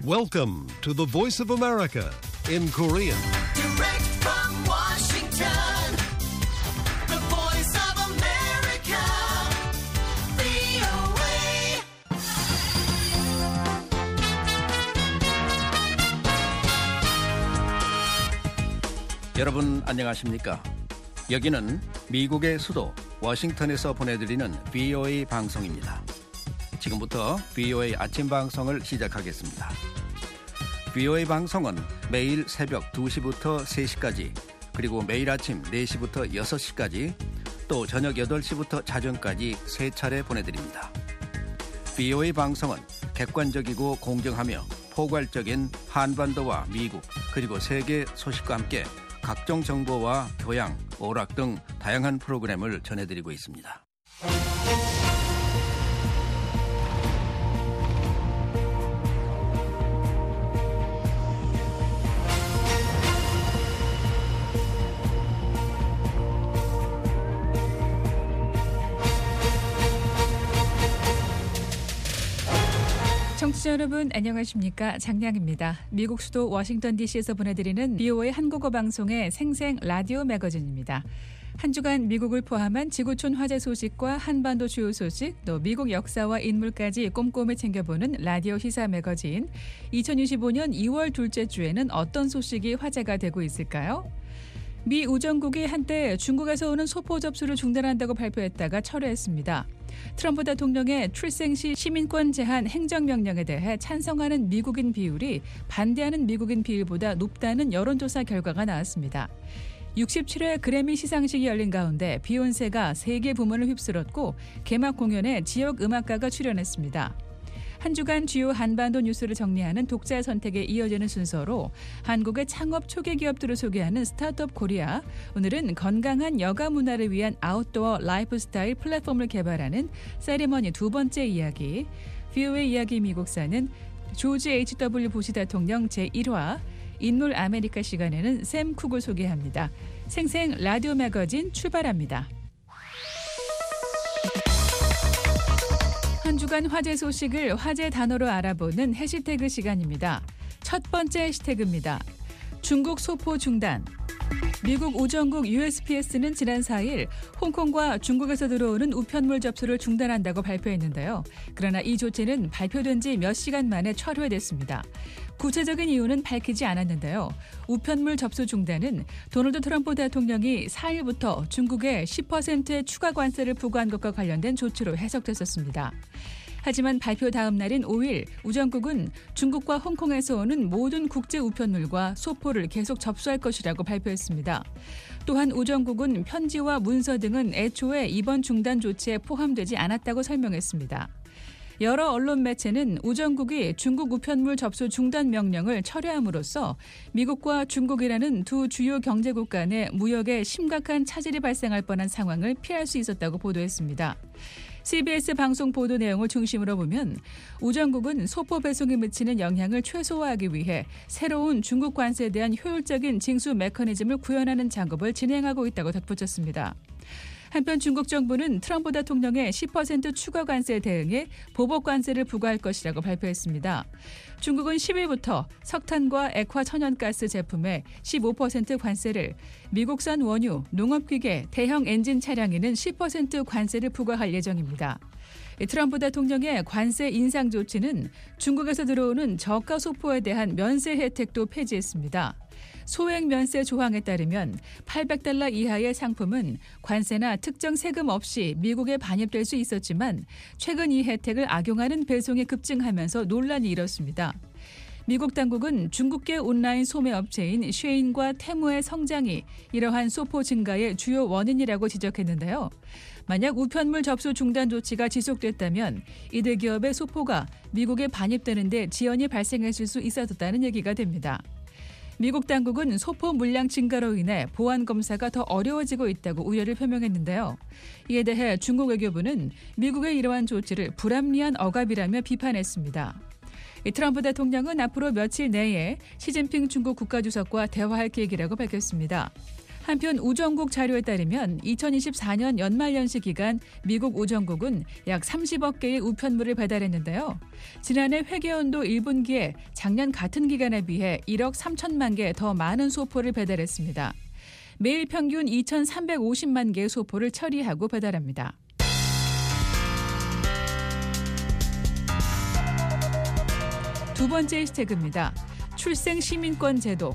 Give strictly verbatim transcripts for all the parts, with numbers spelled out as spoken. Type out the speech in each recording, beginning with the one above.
Welcome to the Voice of America in Korean. Direct from Washington, the Voice of America, 브이오에이. 여러분 안녕하십니까? 여기는 미국의 수도 워싱턴에서 보내드리는 브이오에이 방송입니다. 지금부터 브이오에이 아침 방송을 시작하겠습니다. 브이오에이 방송은 매일 새벽 두 시부터 세 시까지, 그리고 매일 아침 네 시부터 여섯 시까지, 또 저녁 여덟 시부터 자정까지 세 차례 보내드립니다. 브이오에이 방송은 객관적이고 공정하며 포괄적인 한반도와 미국 그리고 세계 소식과 함께 각종 정보와 교양, 오락 등 다양한 프로그램을 전해드리고 있습니다. 청취자 여러분 안녕하십니까? 장량입니다. 미국 수도 워싱턴 디씨에서 보내드리는 브이오에이 한국어 방송의 생생 라디오 매거진입니다. 한 주간 미국을 포함한 지구촌 화제 소식과 한반도 주요 소식, 또 미국 역사와 인물까지 꼼꼼히 챙겨보는 라디오 시사 매거진. 이천이십오 년 이월 둘째 주에는 어떤 소식이 화제가 되고 있을까요? 미 우정국이 한때 중국에서 오는 소포 접수를 중단한다고 발표했다가 철회했습니다. 트럼프 대통령의 출생 시 시민권 제한 행정명령에 대해 찬성하는 미국인 비율이 반대하는 미국인 비율보다 높다는 여론조사 결과가 나왔습니다. 육십칠 회 그래미 시상식이 열린 가운데 비욘세가 세계 부문을 휩쓸었고 개막 공연에 지역 음악가가 출연했습니다. 한 주간 주요 한반도 뉴스를 정리하는 독자 선택에 이어지는 순서로 한국의 창업 초기 기업들을 소개하는 스타트업 코리아, 오늘은 건강한 여가 문화를 위한 아웃도어 라이프스타일 플랫폼을 개발하는 세리머니 두 번째 이야기, 브이오에이 이야기 미국사는 조지 에이치 더블유 부시 대통령 제일 화, 인물 아메리카 시간에는 샘 쿡을 소개합니다. 생생 라디오 매거진 출발합니다. 한 주간 화제 소식을 화제 단어로 알아보는 해시태그 시간입니다. 첫 번째 해시태그입니다. 중국 소포 중단. 미국 우정국 유에스피에스는 지난 사 일 홍콩과 중국에서 들어오는 우편물 접수를 중단한다고 발표했는데요. 그러나 이 조치는 발표된 지 몇 시간 만에 철회됐습니다. 구체적인 이유는 밝히지 않았는데요. 우편물 접수 중단은 도널드 트럼프 대통령이 사 일부터 중국에 십 퍼센트의 추가 관세를 부과한 것과 관련된 조치로 해석됐었습니다. 하지만 발표 다음 날인 오 일 우정국은 중국과 홍콩에서 오는 모든 국제 우편물과 소포를 계속 접수할 것이라고 발표했습니다. 또한 우정국은 편지와 문서 등은 애초에 이번 중단 조치에 포함되지 않았다고 설명했습니다. 여러 언론 매체는 우정국이 중국 우편물 접수 중단 명령을 철회함으로써 미국과 중국이라는 두 주요 경제국 간의 무역에 심각한 차질이 발생할 뻔한 상황을 피할 수 있었다고 보도했습니다. 씨비에스 방송 보도 내용을 중심으로 보면 우정국은 소포 배송에 미치는 영향을 최소화하기 위해 새로운 중국 관세에 대한 효율적인 징수 메커니즘을 구현하는 작업을 진행하고 있다고 덧붙였습니다. 한편 중국 정부는 트럼프 대통령의 십 퍼센트 추가 관세에 대응해 보복 관세를 부과할 것이라고 발표했습니다. 중국은 십 일부터 석탄과 액화 천연가스 제품에 십오 퍼센트 관세를, 미국산 원유, 농업기계, 대형 엔진 차량에는 십 퍼센트 관세를 부과할 예정입니다. 트럼프 대통령의 관세 인상 조치는 중국에서 들어오는 저가 소포에 대한 면세 혜택도 폐지했습니다. 소액 면세 조항에 따르면 팔백 달러 이하의 상품은 관세나 특정 세금 없이 미국에 반입될 수 있었지만 최근 이 혜택을 악용하는 배송이 급증하면서 논란이 일었습니다. 미국 당국은 중국계 온라인 소매 업체인 쉐인과 테무의 성장이 이러한 소포 증가의 주요 원인이라고 지적했는데요. 만약 우편물 접수 중단 조치가 지속됐다면 이들 기업의 소포가 미국에 반입되는 데 지연이 발생했을 수 있었다는 얘기가 됩니다. 미국 당국은 소포 물량 증가로 인해 보안 검사가 더 어려워지고 있다고 우려를 표명했는데요. 이에 대해 중국 외교부는 미국의 이러한 조치를 불합리한 억압이라며 비판했습니다. 트럼프 대통령은 앞으로 며칠 내에 시진핑 중국 국가주석과 대화할 계획이라고 밝혔습니다. 한편 우정국 자료에 따르면 이천이십사 년 연말연시 기간 미국 우정국은 약 삼십억 개의 우편물을 배달했는데요. 지난해 회계연도 일 분기에 작년 같은 기간에 비해 일억 삼천만 개 더 많은 소포를 배달했습니다. 매일 평균 이천삼백오십만 개의 소포를 처리하고 배달합니다. 두 번째 해시태그입니다. 출생 시민권 제도.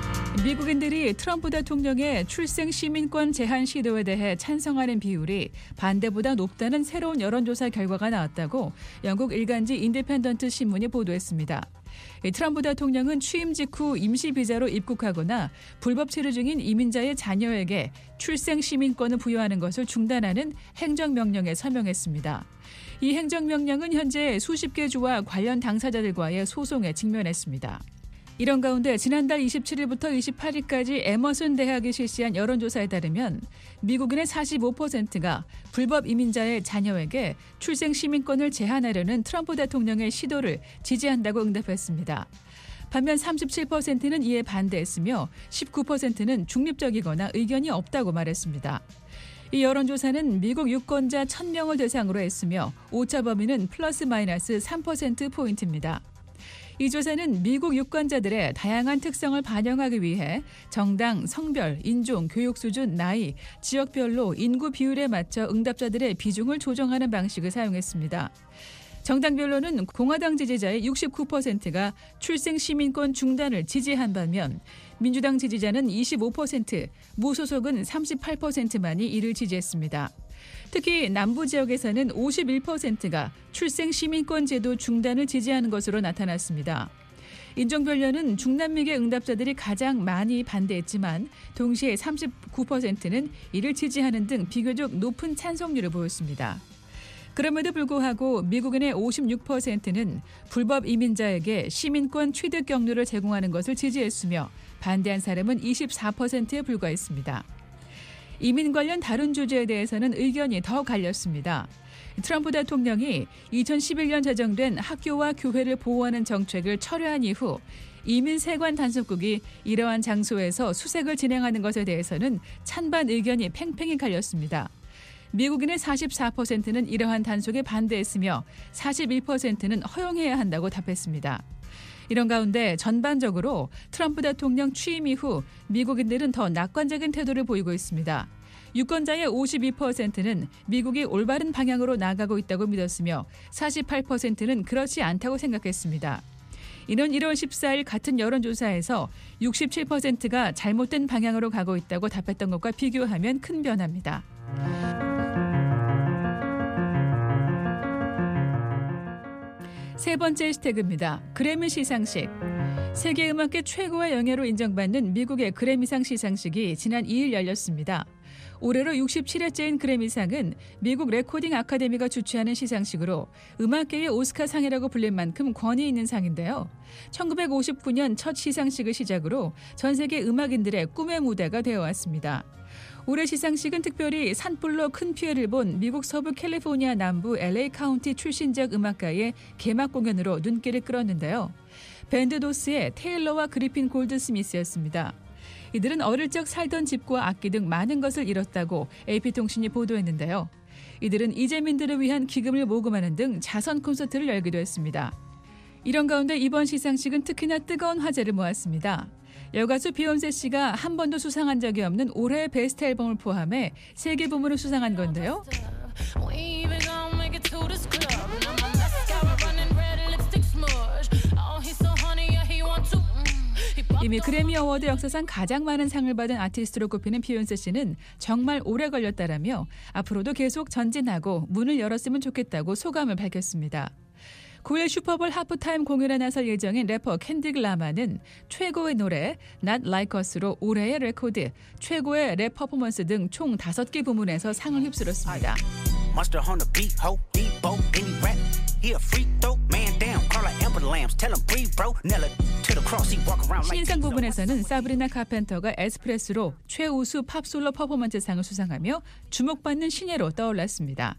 미국인들이 트럼프 대통령의 출생 시민권 제한 시도에 대해 찬성하는 비율이 반대보다 높다는 새로운 여론조사 결과가 나왔다고 영국 일간지 인디펜던트 신문이 보도했습니다. 트럼프 대통령은 취임 직후 임시 비자로 입국하거나 불법 체류 중인 이민자의 자녀에게 출생 시민권을 부여하는 것을 중단하는 행정명령에 서명했습니다. 이 행정명령은 현재 수십 개 주와 관련 당사자들과의 소송에 직면했습니다. 이런 가운데 지난달 이십칠일부터 이십팔일까지 에머슨 대학이 실시한 여론조사에 따르면 미국인의 사십오 퍼센트가 불법 이민자의 자녀에게 출생 시민권을 제한하려는 트럼프 대통령의 시도를 지지한다고 응답했습니다. 반면 삼십칠 퍼센트는 이에 반대했으며 십구 퍼센트는 중립적이거나 의견이 없다고 말했습니다. 이 여론조사는 미국 유권자 천 명을 대상으로 했으며 오차 범위는 플러스 마이너스 삼 퍼센트포인트입니다. 이 조사는 미국 유권자들의 다양한 특성을 반영하기 위해 정당, 성별, 인종, 교육 수준, 나이, 지역별로 인구 비율에 맞춰 응답자들의 비중을 조정하는 방식을 사용했습니다. 정당별로는 공화당 지지자의 육십구 퍼센트가 출생 시민권 중단을 지지한 반면 민주당 지지자는 이십오 퍼센트, 무소속은 삼십팔 퍼센트만이 이를 지지했습니다. 특히 남부 지역에서는 오십일 퍼센트가 출생 시민권 제도 중단을 지지하는 것으로 나타났습니다. 인종별로는 중남미계 응답자들이 가장 많이 반대했지만 동시에 삼십구 퍼센트는 이를 지지하는 등 비교적 높은 찬성률을 보였습니다. 그럼에도 불구하고 미국인의 오십육 퍼센트는 불법 이민자에게 시민권 취득 경로를 제공하는 것을 지지했으며 반대한 사람은 이십사 퍼센트에 불과했습니다. 이민 관련 다른 주제에 대해서는 의견이 더 갈렸습니다. 트럼프 대통령이 이천십일 년 제정된 학교와 교회를 보호하는 정책을 철회한 이후 이민 세관 단속국이 이러한 장소에서 수색을 진행하는 것에 대해서는 찬반 의견이 팽팽히 갈렸습니다. 미국인의 사십사 퍼센트는 이러한 단속에 반대했으며 사십일 퍼센트는 허용해야 한다고 답했습니다. 이런 가운데 전반적으로 트럼프 대통령 취임 이후 미국인들은 더 낙관적인 태도를 보이고 있습니다. 유권자의 오십이 퍼센트는 미국이 올바른 방향으로 나아가고 있다고 믿었으며 사십팔 퍼센트는 그렇지 않다고 생각했습니다. 이는 일월 십사일 같은 여론조사에서 육십칠 퍼센트가 잘못된 방향으로 가고 있다고 답했던 것과 비교하면 큰 변화입니다. 세 번째 해시태그입니다. 그래미 시상식. 세계음악계 최고의 영예로 인정받는 미국의 그래미상 시상식이 지난 이일 열렸습니다. 올해로 육십칠 회째인 그래미상은 미국 레코딩 아카데미가 주최하는 시상식으로 음악계의 오스카상이라고 불릴 만큼 권위 있는 상인데요. 천구백오십구 년 첫 시상식을 시작으로 전 세계 음악인들의 꿈의 무대가 되어왔습니다. 올해 시상식은 특별히 산불로 큰 피해를 본 미국 서부 캘리포니아 남부 엘에이 카운티 출신 지역 음악가의 개막 공연으로 눈길을 끌었는데요. 밴드 도스의 테일러와 그리핀 골드스미스였습니다. 이들은 어릴 적 살던 집과 악기 등 많은 것을 잃었다고 에이피통신이 보도했는데요. 이들은 이재민들을 위한 기금을 모금하는 등 자선 콘서트를 열기도 했습니다. 이런 가운데 이번 시상식은 특히나 뜨거운 화제를 모았습니다. 여가수 비욘세 씨가 한 번도 수상한 적이 없는 올해의 베스트 앨범을 포함해 세 개 부문을 수상한 건데요. 이미 그래미 어워드 역사상 가장 많은 상을 받은 아티스트로 꼽히는 비욘세 씨는 정말 오래 걸렸다라며 앞으로도 계속 전진하고 문을 열었으면 좋겠다고 소감을 밝혔습니다. 구일 슈퍼볼 하프타임 공연에 나설 예정인 래퍼 켄드릭 라마는 최고의 노래 Not Like Us로 올해의 레코드, 최고의 랩 퍼포먼스 등 총 다섯 개 부문에서 상을 휩쓸었습니다. 신인상 부분에서는 사브리나 카펜터가 에스프레소로 최우수 팝솔로 퍼포먼스상을 수상하며 주목받는 신예로 떠올랐습니다.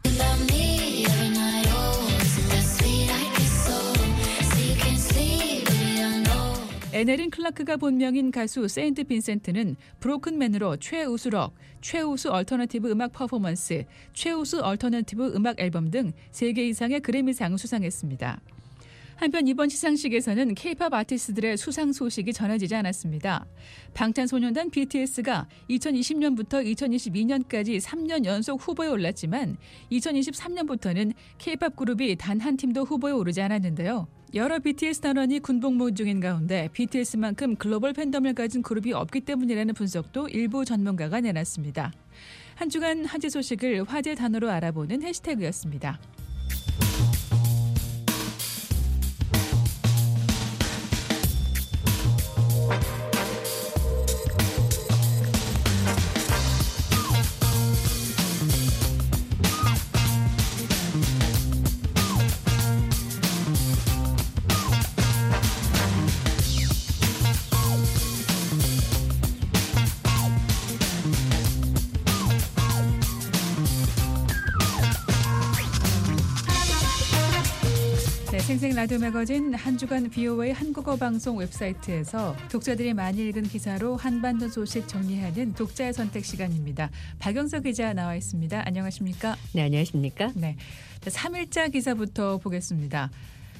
에네린 클라크가 본명인 가수 세인트 빈센트는 브로큰맨으로 최우수록, 최우수 얼터너티브 음악 퍼포먼스, 최우수 얼터너티브 음악 앨범 등 세 개 이상의 그래미상을 수상했습니다. 한편 이번 시상식에서는 케이팝 아티스트들의 수상 소식이 전해지지 않았습니다. 방탄소년단 비티에스가 이천이십 년부터 이천이십이 년까지 삼 년 연속 후보에 올랐지만 이천이십삼 년부터는 케이팝 그룹이 단 한 팀도 후보에 오르지 않았는데요. 여러 비티에스 단원이 군복무 중인 가운데 비티에스만큼 글로벌 팬덤을 가진 그룹이 없기 때문이라는 분석도 일부 전문가가 내놨습니다. 한 주간 화제 소식을 화제 단어로 알아보는 해시태그였습니다. 생생 라디오 매거진 한 주간 비오에이 한국어 방송 웹사이트에서 독자들이 많이 읽은 기사로 한반도 소식 정리하는 독자의 선택 시간입니다. 박영서 기자 나와 있습니다. 안녕하십니까? 네, 안녕하십니까? 네, 삼 일자 기사부터 보겠습니다.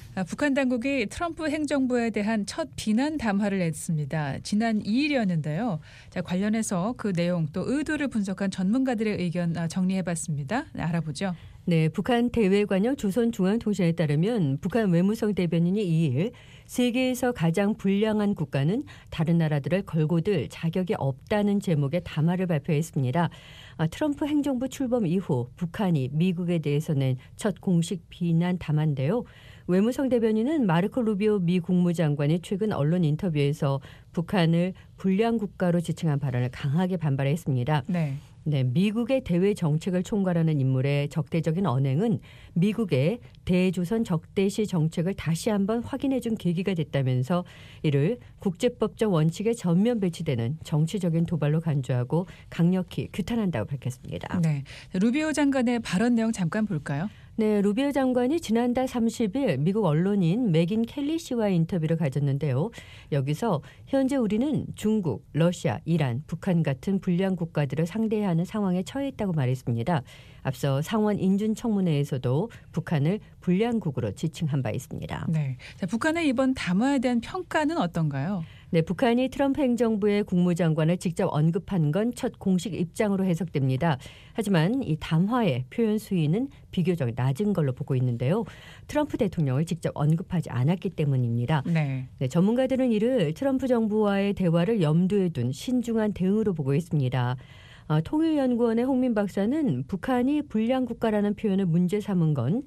북한 당국이 트럼프 행정부에 대한 첫 비난 담화를 냈습니다. 지난 이 일이었는데요. 자, 관련해서 그 내용 또 의도를 분석한 전문가들의 의견 정리해봤습니다. 알아보죠. 네, 북한 대외관영 조선중앙통신에 따르면 북한 외무성 대변인이 이 일 세계에서 가장 불량한 국가는 다른 나라들을 걸고들 자격이 없다는 제목의 담화를 발표했습니다. 아, 트럼프 행정부 출범 이후 북한이 미국에 대해서 낸 첫 공식 비난 담화인데요. 외무성 대변인은 마르코 루비오 미 국무장관이 최근 언론 인터뷰에서 북한을 불량 국가로 지칭한 발언을 강하게 반발했습니다. 네. 네, 미국의 대외 정책을 총괄하는 인물의 적대적인 언행은 미국의 대조선 적대시 정책을 다시 한번 확인해 준 계기가 됐다면서 이를 국제법적 원칙에 전면 배치되는 정치적인 도발로 간주하고 강력히 규탄한다고 밝혔습니다. 네, 루비오 장관의 발언 내용 잠깐 볼까요? 네, 루비오 장관이 지난달 삼십 일 미국 언론인 맥인 켈리 씨와의 인터뷰를 가졌는데요. 여기서 현재 우리는 중국, 러시아, 이란, 북한 같은 불량 국가들을 상대해야 하는 상황에 처해 있다고 말했습니다. 앞서 상원 인준청문회에서도 북한을 불량국으로 지칭한 바 있습니다. 네, 자, 북한의 이번 담화에 대한 평가는 어떤가요? 네, 북한이 트럼프 행정부의 국무장관을 직접 언급한 건 첫 공식 입장으로 해석됩니다. 하지만 이 담화의 표현 수위는 비교적 낮은 걸로 보고 있는데요. 트럼프 대통령을 직접 언급하지 않았기 때문입니다. 네. 네, 전문가들은 이를 트럼프 정부와의 대화를 염두에 둔 신중한 대응으로 보고 있습니다. 어, 통일연구원의 홍민 박사는 북한이 불량 국가라는 표현을 문제 삼은 건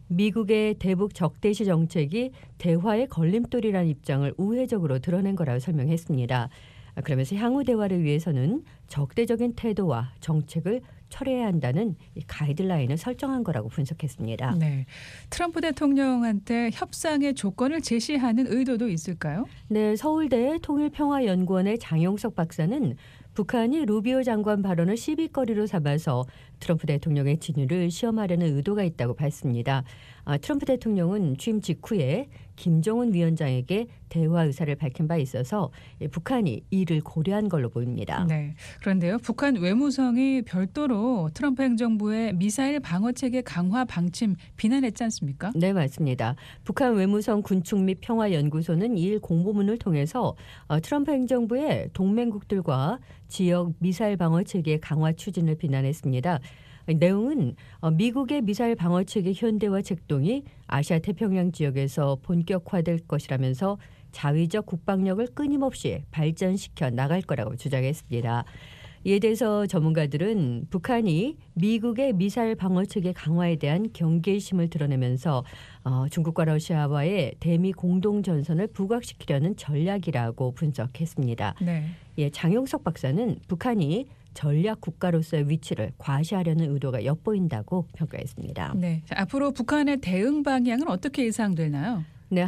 미국의 대북 적대시 정책이 대화의 걸림돌이라는 입장을 우회적으로 드러낸 거라고 설명했습니다. 그러면서 향후 대화를 위해서는 적대적인 태도와 정책을 철회해야 한다는 가이드라인을 설정한 거라고 분석했습니다. 네, 트럼프 대통령한테 협상의 조건을 제시하는 의도도 있을까요? 네, 서울대 통일평화연구원의 장용석 박사는 북한이 루비오 장관 발언을 시비거리로 삼아서 트럼프 대통령의 진위를 시험하려는 의도가 있다고 밝습니다. 아, 트럼프 대통령은 취임 직후에 김정은 위원장에게 대화 의사를 밝힌 바 있어서 북한이 이를 고려한 걸로 보입니다. 네, 그런데요. 북한 외무성이 별도로 트럼프 행정부의 미사일 방어체계 강화 방침 비난했지 않습니까? 네, 맞습니다. 북한 외무성 군축 및 평화연구소는 이 일 공보문을 통해서 트럼프 행정부의 동맹국들과 지역 미사일 방어체계 강화 추진을 비난했습니다. 내용은 미국의 미사일 방어체계 현대화 책동이 아시아 태평양 지역에서 본격화될 것이라면서 자위적 국방력을 끊임없이 발전시켜 나갈 거라고 주장했습니다. 이에 대해서 전문가들은 북한이 미국의 미사일 방어체계 강화에 대한 경계심을 드러내면서 어, 중국과 러시아와의 대미 공동전선을 부각시키려는 전략이라고 분석했습니다. 네. 예, 장용석 박사는 북한이 전략 국가로서의 위치를 과시하려는 의도가 엿보인다고 평가했습니다. 네. 자, 앞으로 북한의 대응 방향은 어떻게 예상되나요? 네,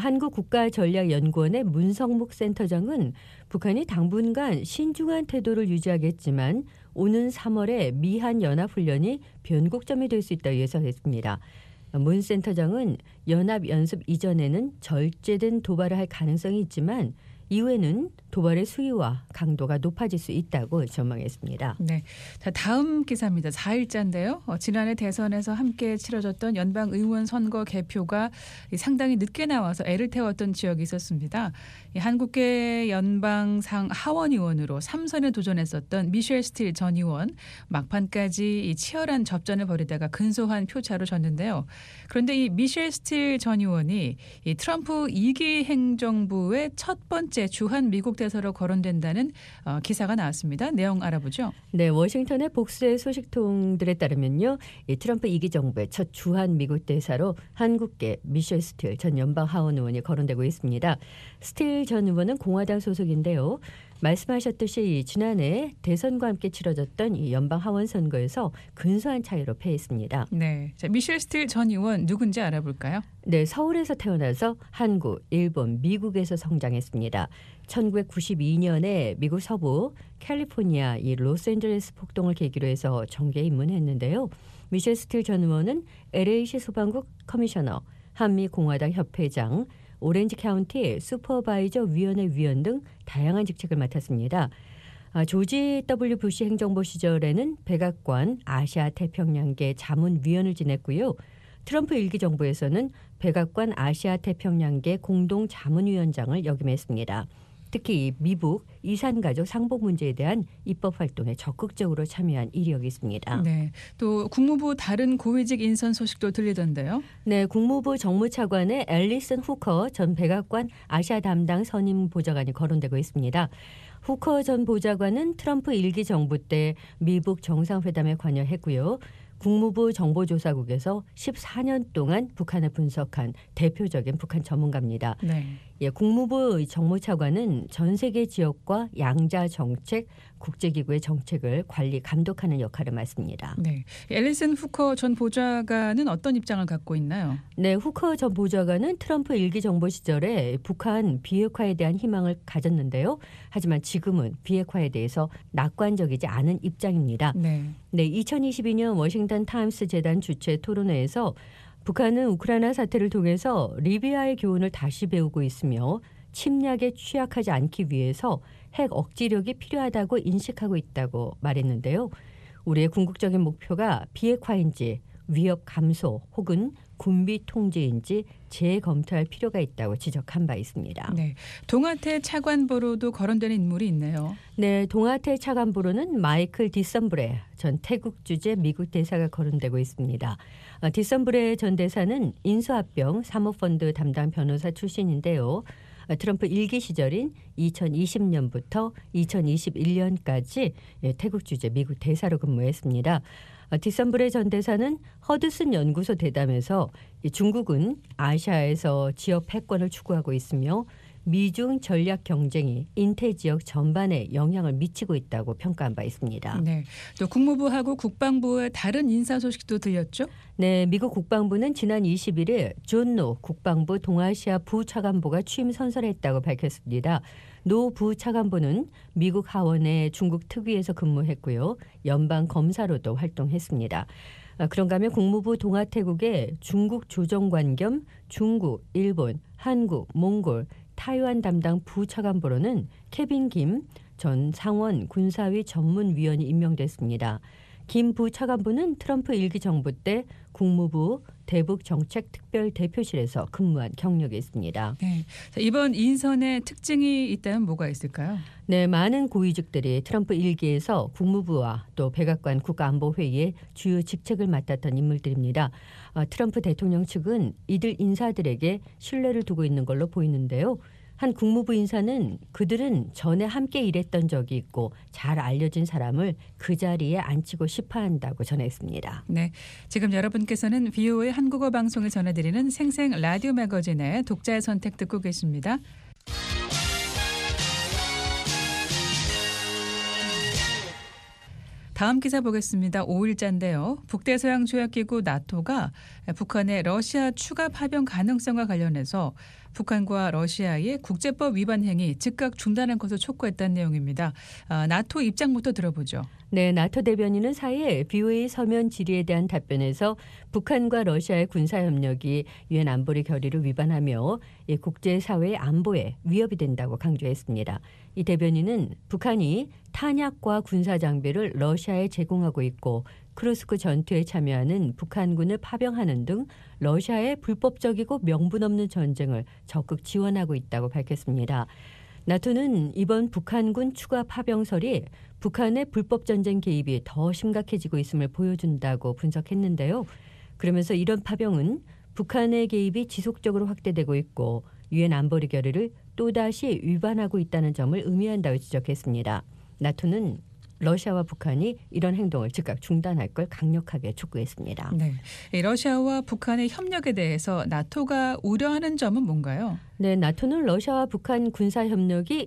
한국국가전략연구원의 문성묵 센터장은 북한이 당분간 신중한 태도를 유지하겠지만 오는 삼월에 미한 연합훈련이 변곡점이 될 수 있다고 예상했습니다. 문 센터장은 연합연습 이전에는 절제된 도발을 할 가능성이 있지만 이후에는 도발의 수위와 강도가 높아질 수 있다고 전망했습니다. 네. 자, 다음 기사입니다. 사 일자인데요. 어, 지난해 대선에서 함께 치러졌던 연방 의원 선거 개표가 상당히 늦게 나와서 애를 태웠던 지역이 있었습니다. 이 한국계 연방상 하원 의원으로 삼 선에 도전했었던 미셸 스틸 전 의원 막판까지 이 치열한 접전을 벌이다가 근소한 표차로 졌는데요. 그런데 이 미셸 스틸 전 의원이 이 트럼프 이 기 행정부의 첫 번째 주한 미국 대사로 거론된다는 어, 기사가 나왔습니다. 내용 알아보죠. 네, 워싱턴의 복수의 소식통들에 따르면요, 이 트럼프 이 기 정부의 첫 주한 미국 대사로 한국계 미셸 스틸 전 연방 하원 의원이 거론되고 있습니다. 스틸 전 의원은 공화당 소속인데요. 말씀하셨듯이 지난해 대선과 함께 치러졌던 이 연방 하원 선거에서 근소한 차이로 패했습니다. 네, 자, 미셸 스틸 전 의원 누군지 알아볼까요? 네, 서울에서 태어나서 한국, 일본, 미국에서 성장했습니다. 천구백구십이 년에 미국 서부 캘리포니아 이 로스앤젤레스 폭동을 계기로 해서 정계에 입문했는데요. 미셸 스틸 전 의원은 엘에이시 소방국 커미셔너, 한미공화당 협회장, 오렌지 카운티 슈퍼바이저 위원회 위원 등 다양한 직책을 맡았습니다. 아, 조지 더블유 부시 행정부 시절에는 백악관 아시아 태평양계 자문위원을 지냈고요. 트럼프 일 기 정부에서는 백악관 아시아 태평양계 공동 자문위원장을 역임했습니다. 특히 미국 이산가족 상봉 문제에 대한 입법 활동에 적극적으로 참여한 이력이 있습니다. 네, 또 국무부 다른 고위직 인선 소식도 들리던데요. 네, 국무부 정무차관의 앨리슨 후커 전 백악관 아시아 담당 선임 보좌관이 거론되고 있습니다. 후커 전 보좌관은 트럼프 일 기 정부 때 미북 정상회담에 관여했고요. 국무부 정보조사국에서 십사 년 동안 북한을 분석한 대표적인 북한 전문가입니다. 네. 예, 국무부 정무차관은 전 세계 지역과 양자 정책, 국제기구의 정책을 관리 감독하는 역할을 맡습니다. 네, 앨리슨 후커 전 보좌관은 어떤 입장을 갖고 있나요? 네, 후커 전 보좌관은 트럼프 일 기 정부 시절에 북한 비핵화에 대한 희망을 가졌는데요. 하지만 지금은 비핵화에 대해서 낙관적이지 않은 입장입니다. 네. 네, 이천이십이 년 워싱턴 타임스 재단 주최 토론회에서 북한은 우크라이나 사태를 통해서 리비아의 교훈을 다시 배우고 있으며 침략에 취약하지 않기 위해서 핵 억지력이 필요하다고 인식하고 있다고 말했는데요. 우리의 궁극적인 목표가 비핵화인지 위협 감소 혹은 군비 통제인지 재검토할 필요가 있다고 지적한 바 있습니다. 네, 동아태 차관보로도 거론되는 인물이 있네요. 네, 동아태 차관보로는 마이클 디썸브레 전 태국 주재 미국 대사가 거론되고 있습니다. 아, 디썸브레 전 대사는 인수합병 사모펀드 담당 변호사 출신인데요. 아, 트럼프 일 기 시절인 이천이십 년부터 이천이십일 년까지 예, 태국 주재 미국 대사로 근무했습니다. 디썸브레 전 대사는 허드슨 연구소 대담에서 중국은 아시아에서 지역 패권을 추구하고 있으며 미중 전략 경쟁이 인태 지역 전반에 영향을 미치고 있다고 평가한 바 있습니다. 네, 또 국무부하고 국방부의 다른 인사 소식도 들렸죠? 네, 미국 국방부는 지난 이십일 일 존 노 국방부 동아시아 부차관보가 취임 선서했다고 밝혔습니다. 노 부차관보는 미국 하원의 중국 특위에서 근무했고요. 연방 검사로도 활동했습니다. 아, 그런가 하면 국무부 동아태국의 중국 조정관 겸 중국, 일본, 한국, 몽골, 타이완 담당 부차관보로는 케빈 김 전 상원 군사위 전문위원이 임명됐습니다. 김 부차관보는 트럼프 일 기 정부 때 국무부 대북 정책 특별 대표실에서 근무한 경력이 있습니다. 네, 자, 이번 인선에 특징이 있다면 뭐가 있을까요? 네, 많은 고위직들이 트럼프 일 기에서 국무부와 또 백악관 국가안보회의의 주요 직책을 맡았던 인물들입니다. 어, 트럼프 대통령 측은 이들 인사들에게 신뢰를 두고 있는 걸로 보이는데요. 한 국무부 인사는 그들은 전에 함께 일했던 적이 있고 잘 알려진 사람을 그 자리에 앉히고 싶어 한다고 전했습니다. 네, 지금 여러분께서는 비오에이 한국어 방송을 전해드리는 생생 라디오 매거진의 독자의 선택 듣고 계십니다. 다음 기사 보겠습니다. 오 일자인데요. 북대서양조약기구 나토가 북한의 러시아 추가 파병 가능성과 관련해서 북한과 러시아의 국제법 위반 행위 즉각 중단할 것을 촉구했다는 내용입니다. 아, 나토 입장부터 들어보죠. 네, 나토 대변인은 사 일 비오에이 서면 질의에 대한 답변에서 북한과 러시아의 군사협력이 유엔 안보리 결의를 위반하며 국제사회의 안보에 위협이 된다고 강조했습니다. 이 대변인은 북한이 탄약과 군사장비를 러시아에 제공하고 있고 크루스크 전투에 참여하는 북한군을 파병하는 등 러시아의 불법적이고 명분 없는 전쟁을 적극 지원하고 있다고 밝혔습니다. 나토는 이번 북한군 추가 파병설이 북한의 불법 전쟁 개입이 더 심각해지고 있음을 보여준다고 분석했는데요. 그러면서 이런 파병은 북한의 개입이 지속적으로 확대되고 있고 유엔 안보리 결의를 또다시 위반하고 있다는 점을 의미한다고 지적했습니다. 나토는 러시아와 북한이 이런 행동을 즉각 중단할 걸 강력하게 촉구했습니다. 네, 러시아와 북한의 협력에 대해서 나토가 우려하는 점은 뭔가요? 네, 나토는 러시아와 북한 군사 협력이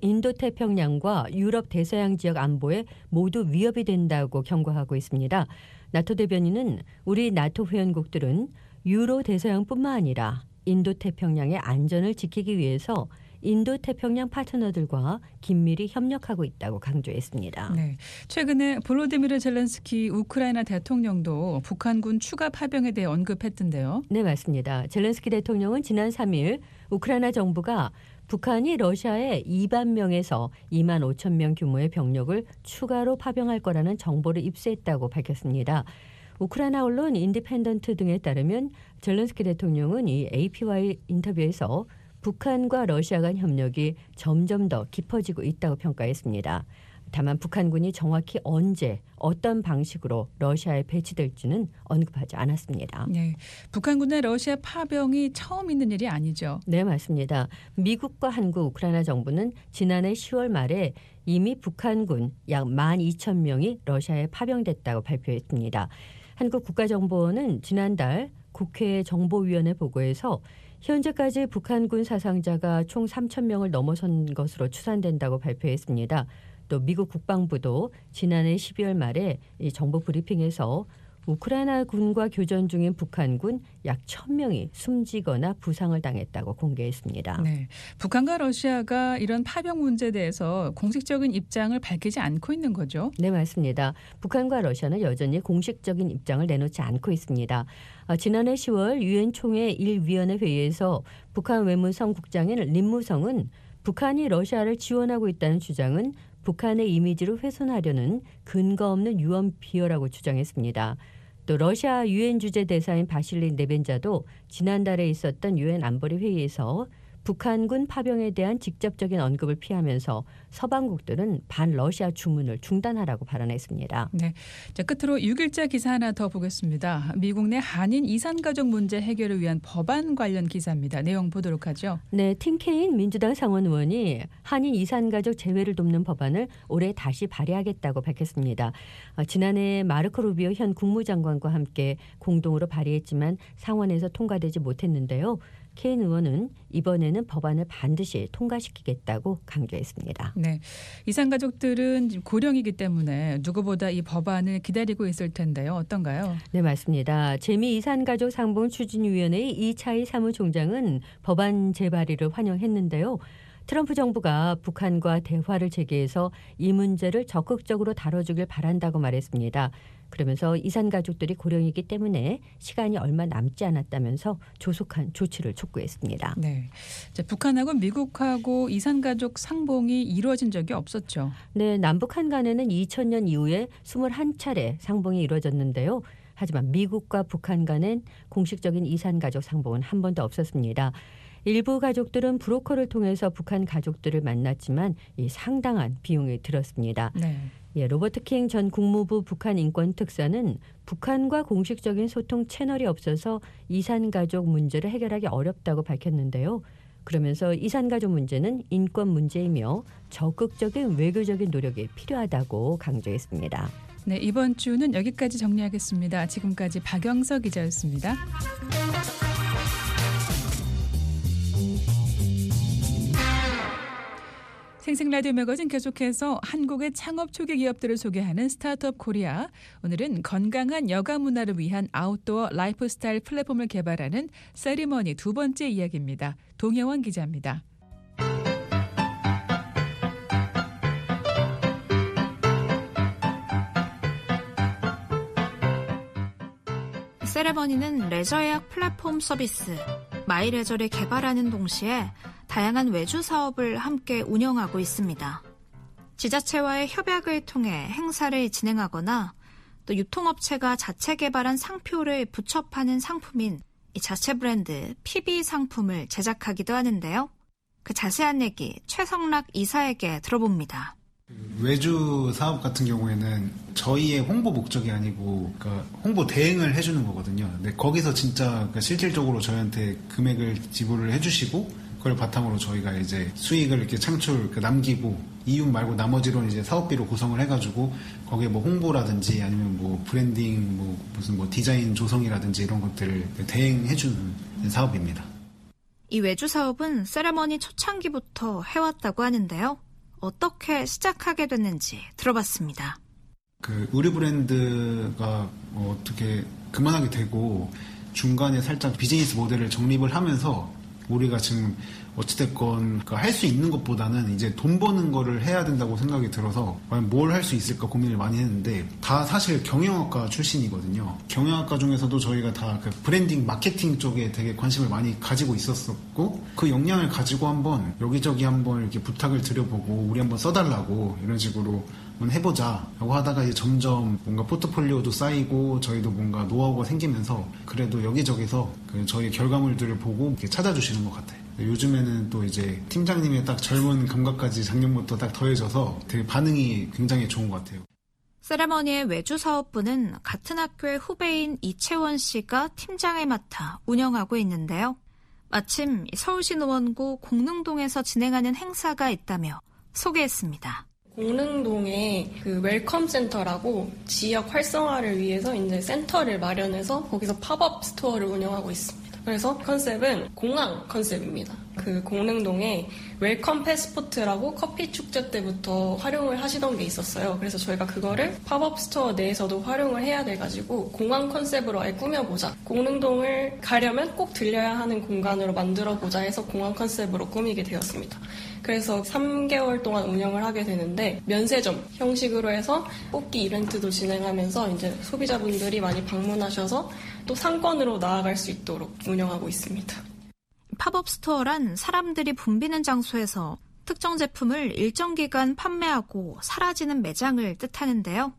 인도태평양과 유럽 대서양 지역 안보에 모두 위협이 된다고 경고하고 있습니다. 나토 대변인은 우리 나토 회원국들은 유로 대서양뿐만 아니라 인도태평양의 안전을 지키기 위해서 인도태평양 파트너들과 긴밀히 협력하고 있다고 강조했습니다. 네, 최근에 볼로디미르 젤렌스키 우크라이나 대통령도 북한군 추가 파병에 대해 언급했던데요. 네, 맞습니다. 젤렌스키 대통령은 지난 삼 일 우크라이나 정부가 북한이 러시아에 이만 명에서 이만 오천 명 규모의 병력을 추가로 파병할 거라는 정보를 입수했다고 밝혔습니다. 우크라이나 언론 인디펜던트 등에 따르면 젤렌스키 대통령은 이 에이피와의 인터뷰에서 북한과 러시아 간 협력이 점점 더 깊어지고 있다고 평가했습니다. 다만 북한군이 정확히 언제 어떤 방식으로 러시아에 배치될지는 언급하지 않았습니다. 네, 북한군의 러시아 파병이 처음 있는 일이 아니죠. 네, 맞습니다. 미국과 한국, 우크라이나 정부는 지난해 시월 말에 이미 북한군 약 만 이천 명이 러시아에 파병됐다고 발표했습니다. 한국 국가정보원은 지난달 국회 정보위원회 보고에서 현재까지 북한군 사상자가 총 삼천 명을 넘어선 것으로 추산된다고 발표했습니다. 또 미국 국방부도 지난해 십이월 말에 이 정보 브리핑에서 우크라이나 군과 교전 중인 북한군 약 천 명이 숨지거나 부상을 당했다고 공개했습니다. 네, 북한과 러시아가 이런 파병 문제에 대해서 공식적인 입장을 밝히지 않고 있는 거죠? 네, 맞습니다. 북한과 러시아는 여전히 공식적인 입장을 내놓지 않고 있습니다. 어, 지난해 시월 유엔 총회 일 위원회 회의에서 북한 외무성 국장인 림무성은 북한이 러시아를 지원하고 있다는 주장은 북한의 이미지를 훼손하려는 근거 없는 유언 비어라고 주장했습니다. 또 러시아 유엔 주재 대사인 바실리 네벤자도 지난달에 있었던 유엔 안보리 회의에서 북한군 파병에 대한 직접적인 언급을 피하면서 서방국들은 반러시아 주문을 중단하라고 발언했습니다. 네, 자, 끝으로 육 일자 기사 하나 더 보겠습니다. 미국 내 한인 이산가족 문제 해결을 위한 법안 관련 기사입니다. 내용 보도록 하죠. 네, 팀 케인 민주당 상원 의원이 한인 이산가족 재회를 돕는 법안을 올해 다시 발의하겠다고 밝혔습니다. 어, 지난해 마르코 루비오 현 국무장관과 함께 공동으로 발의했지만 상원에서 통과되지 못했는데요. 케인 의원은 이번에는 법안을 반드시 통과시키겠다고 강조했습니다. 네, 이산가족들은 지금 고령이기 때문에 누구보다 이 법안을 기다리고 있을 텐데요. 어떤가요? 네, 맞습니다. 재미 이산가족 상봉 추진위원회의 이차희 사무총장은 법안 재발의를 환영했는데요. 트럼프 정부가 북한과 대화를 재개해서 이 문제를 적극적으로 다뤄주길 바란다고 말했습니다. 그러면서 이산가족들이 고령이기 때문에 시간이 얼마 남지 않았다면서 조속한 조치를 촉구했습니다. 네, 자, 북한하고 미국하고 이산가족 상봉이 이루어진 적이 없었죠. 네, 남북한 간에는 이천 년 이후에 이십일 차례 상봉이 이루어졌는데요. 하지만 미국과 북한 간엔 공식적인 이산가족 상봉은 한 번도 없었습니다. 일부 가족들은 브로커를 통해서 북한 가족들을 만났지만 이 상당한 비용이 들었습니다. 네. 예, 로버트 킹 전 국무부 북한 인권 특사는 북한과 공식적인 소통 채널이 없어서 이산가족 문제를 해결하기 어렵다고 밝혔는데요. 그러면서 이산가족 문제는 인권 문제이며 적극적인 외교적인 노력이 필요하다고 강조했습니다. 네, 이번 주는 여기까지 정리하겠습니다. 지금까지 박영서 기자였습니다. 생생라디오 매거진 계속해서 한국의 창업 초기 기업들을 소개하는 스타트업 코리아. 오늘은 건강한 여가 문화를 위한 아웃도어 라이프스타일 플랫폼을 개발하는 세리머니 두 번째 이야기입니다. 동혜원 기자입니다. 세레머니는 레저 예약 플랫폼 서비스 마이레저를 개발하는 동시에 다양한 외주 사업을 함께 운영하고 있습니다. 지자체와의 협약을 통해 행사를 진행하거나 또 유통업체가 자체 개발한 상표를 붙여 파는 상품인 이 자체 브랜드 피비 상품을 제작하기도 하는데요. 그 자세한 얘기 최성락 이사에게 들어봅니다. 외주 사업 같은 경우에는 저희의 홍보 목적이 아니고 그러니까 홍보 대행을 해주는 거거든요. 근데 거기서 진짜 그러니까 실질적으로 저희한테 금액을 지불을 해주시고 그걸 바탕으로 저희가 이제 수익을 이렇게 창출 남기고 이윤 말고 나머지로는 이제 사업비로 구성을 해가지고 거기에 뭐 홍보라든지 아니면 뭐 브랜딩 뭐 무슨 뭐 디자인 조성이라든지 이런 것들을 대행해주는 사업입니다. 이 외주 사업은 세레머니 초창기부터 해왔다고 하는데요. 어떻게 시작하게 됐는지 들어봤습니다. 그 의류 브랜드가 뭐 어떻게 그만하게 되고 중간에 살짝 비즈니스 모델을 정립을 하면서 우리가 지금 어찌됐건 할 수 있는 것보다는 이제 돈 버는 거를 해야 된다고 생각이 들어서 과연 뭘 할 수 있을까 고민을 많이 했는데 다 사실 경영학과 출신이거든요. 경영학과 중에서도 저희가 다 그 브랜딩, 마케팅 쪽에 되게 관심을 많이 가지고 있었었고 그 역량을 가지고 한번 여기저기 한번 이렇게 부탁을 드려보고 우리 한번 써달라고 이런 식으로 한번 해보자 라고 하다가 이제 점점 뭔가 포트폴리오도 쌓이고 저희도 뭔가 노하우가 생기면서 그래도 여기저기서 그 저희 결과물들을 보고 이렇게 찾아주시는 것 같아요. 요즘에는 또 이제 팀장님의 딱 젊은 감각까지 작년부터 딱 더해져서 되게 반응이 굉장히 좋은 것 같아요. 세레머니의 외주 사업부는 같은 학교의 후배인 이채원 씨가 팀장을 맡아 운영하고 있는데요. 마침 서울시 노원구 공릉동에서 진행하는 행사가 있다며 소개했습니다. 공릉동에 그 웰컴 센터라고 지역 활성화를 위해서 이제 센터를 마련해서 거기서 팝업 스토어를 운영하고 있습니다. 그래서 컨셉은 공항 컨셉입니다. 그 공릉동에 웰컴 패스포트라고 커피 축제 때부터 활용을 하시던 게 있었어요. 그래서 저희가 그거를 팝업 스토어 내에서도 활용을 해야 돼가지고 공항 컨셉으로 아예 꾸며보자. 공릉동을 가려면 꼭 들려야 하는 공간으로 만들어보자 해서 공항 컨셉으로 꾸미게 되었습니다. 그래서 삼 개월 동안 운영을 하게 되는데 면세점 형식으로 해서 뽑기 이벤트도 진행하면서 이제 소비자분들이 많이 방문하셔서 또 상권으로 나아갈 수 있도록 운영하고 있습니다. 팝업 스토어란 사람들이 붐비는 장소에서 특정 제품을 일정 기간 판매하고 사라지는 매장을 뜻하는데요.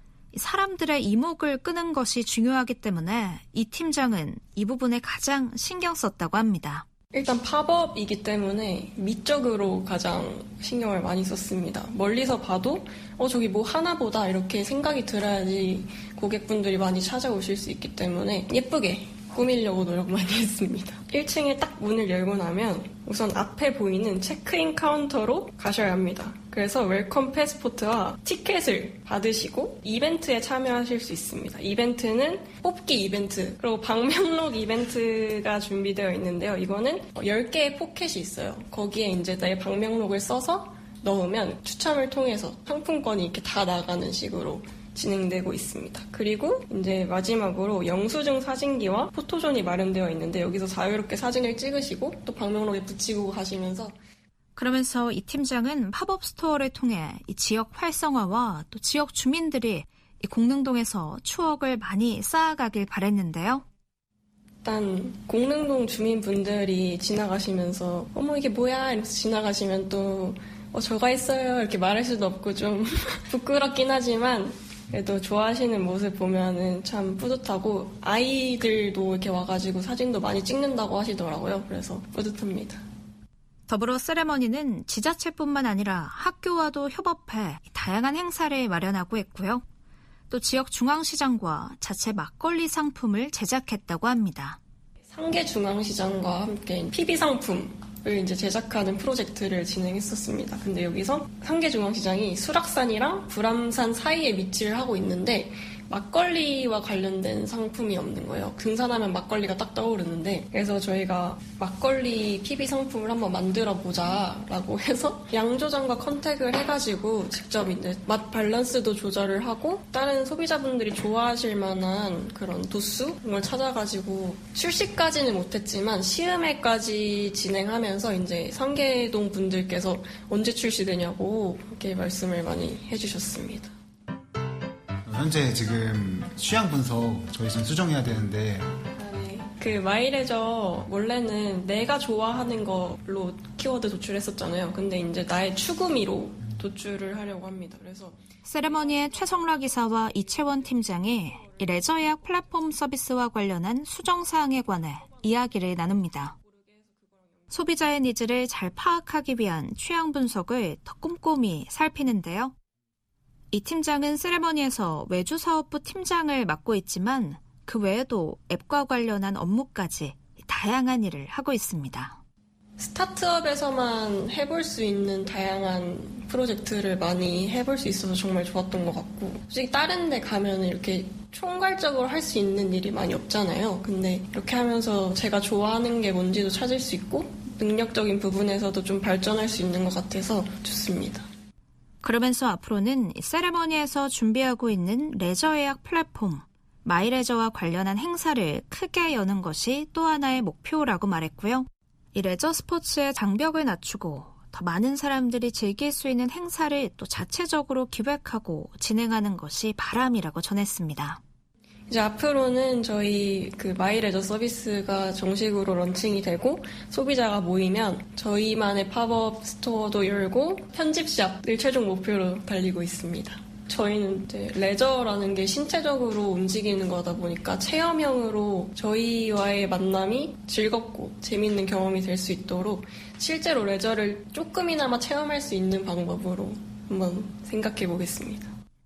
사람들의 이목을 끄는 것이 중요하기 때문에 이 팀장은 이 부분에 가장 신경 썼다고 합니다. 일단 팝업이기 때문에 미적으로 가장 신경을 많이 썼습니다. 멀리서 봐도 어 저기 뭐 하나 보다 이렇게 생각이 들어야지 고객분들이 많이 찾아오실 수 있기 때문에 예쁘게 꾸미려고 노력 많이 했습니다. 일 층에 딱 문을 열고 나면 우선 앞에 보이는 체크인 카운터로 가셔야 합니다. 그래서 웰컴 패스포트와 티켓을 받으시고 이벤트에 참여하실 수 있습니다. 이벤트는 뽑기 이벤트, 그리고 방명록 이벤트가 준비되어 있는데요. 이거는 열 개의 포켓이 있어요. 거기에 이제 내 방명록을 써서 넣으면 추첨을 통해서 상품권이 이렇게 다 나가는 식으로 진행되고 있습니다. 그리고 이제 마지막으로 영수증 사진기와 포토존이 마련되어 있는데 여기서 자유롭게 사진을 찍으시고 또 방명록에 붙이고 가시면서 그러면서 이 팀장은 팝업 스토어를 통해 이 지역 활성화와 또 지역 주민들이 이 공릉동에서 추억을 많이 쌓아가길 바랬는데요. 일단 공릉동 주민분들이 지나가시면서 어머 이게 뭐야 이러면서 지나가시면 또 어, 저가 있어요 이렇게 말할 수도 없고 좀 부끄럽긴 하지만 그래도 좋아하시는 모습 보면은 참 뿌듯하고 아이들도 이렇게 와가지고 사진도 많이 찍는다고 하시더라고요. 그래서 뿌듯합니다. 더불어 세레머니는 지자체뿐만 아니라 학교와도 협업해 다양한 행사를 마련하고 있고요. 또 지역 중앙시장과 자체 막걸리 상품을 제작했다고 합니다. 상계중앙시장과 함께 피비 상품을 이제 제작하는 프로젝트를 진행했었습니다. 근데 여기서 상계중앙시장이 수락산이랑 불암산 사이에 위치를 하고 있는데 막걸리와 관련된 상품이 없는 거예요. 등산하면 막걸리가 딱 떠오르는데 그래서 저희가 막걸리 피비 상품을 한번 만들어보자 라고 해서 양조장과 컨택을 해가지고 직접 이제 맛 밸런스도 조절을 하고 다른 소비자분들이 좋아하실 만한 그런 도수 걸 찾아가지고 출시까지는 못했지만 시음회까지 진행하면서 이제 상계동 분들께서 언제 출시되냐고 이렇게 말씀을 많이 해주셨습니다. 현재 지금 취향 분석 저희 지금 수정해야 되는데 그 마이레저 원래는 내가 좋아하는 걸로 키워드 도출했었잖아요. 근데 이제 나의 추구미로 도출을 하려고 합니다. 그래서 세레머니의 최성락 이사와 이채원 팀장이 이 레저 예약 플랫폼 서비스와 관련한 수정 사항에 관해 이야기를 나눕니다. 소비자의 니즈를 잘 파악하기 위한 취향 분석을 더 꼼꼼히 살피는데요. 이 팀장은 세레머니에서 외주 사업부 팀장을 맡고 있지만 그 외에도 앱과 관련한 업무까지 다양한 일을 하고 있습니다. 스타트업에서만 해볼 수 있는 다양한 프로젝트를 많이 해볼 수 있어서 정말 좋았던 것 같고, 솔직히 다른 데 가면 이렇게 총괄적으로 할 수 있는 일이 많이 없잖아요. 근데 이렇게 하면서 제가 좋아하는 게 뭔지도 찾을 수 있고 능력적인 부분에서도 좀 발전할 수 있는 것 같아서 좋습니다. 그러면서 앞으로는 세레머니에서 준비하고 있는 레저 예약 플랫폼 마이레저와 관련한 행사를 크게 여는 것이 또 하나의 목표라고 말했고요. 이 레저 스포츠의 장벽을 낮추고 더 많은 사람들이 즐길 수 있는 행사를 또 자체적으로 기획하고 진행하는 것이 바람이라고 전했습니다. 이제 앞으로는 저희 그 마이레저 서비스가 정식으로 런칭이 되고 소비자가 모이면 저희만의 팝업 스토어도 열고 편집샵을 최종 목표로 달리고 있습니다. 저희는 이제 레저라는 게 신체적으로 움직이는 거다 보니까 체험형으로 저희와의 만남이 즐겁고 재밌는 경험이 될 수 있도록 실제로 레저를 조금이나마 체험할 수 있는 방법으로 한번 생각해 보겠습니다.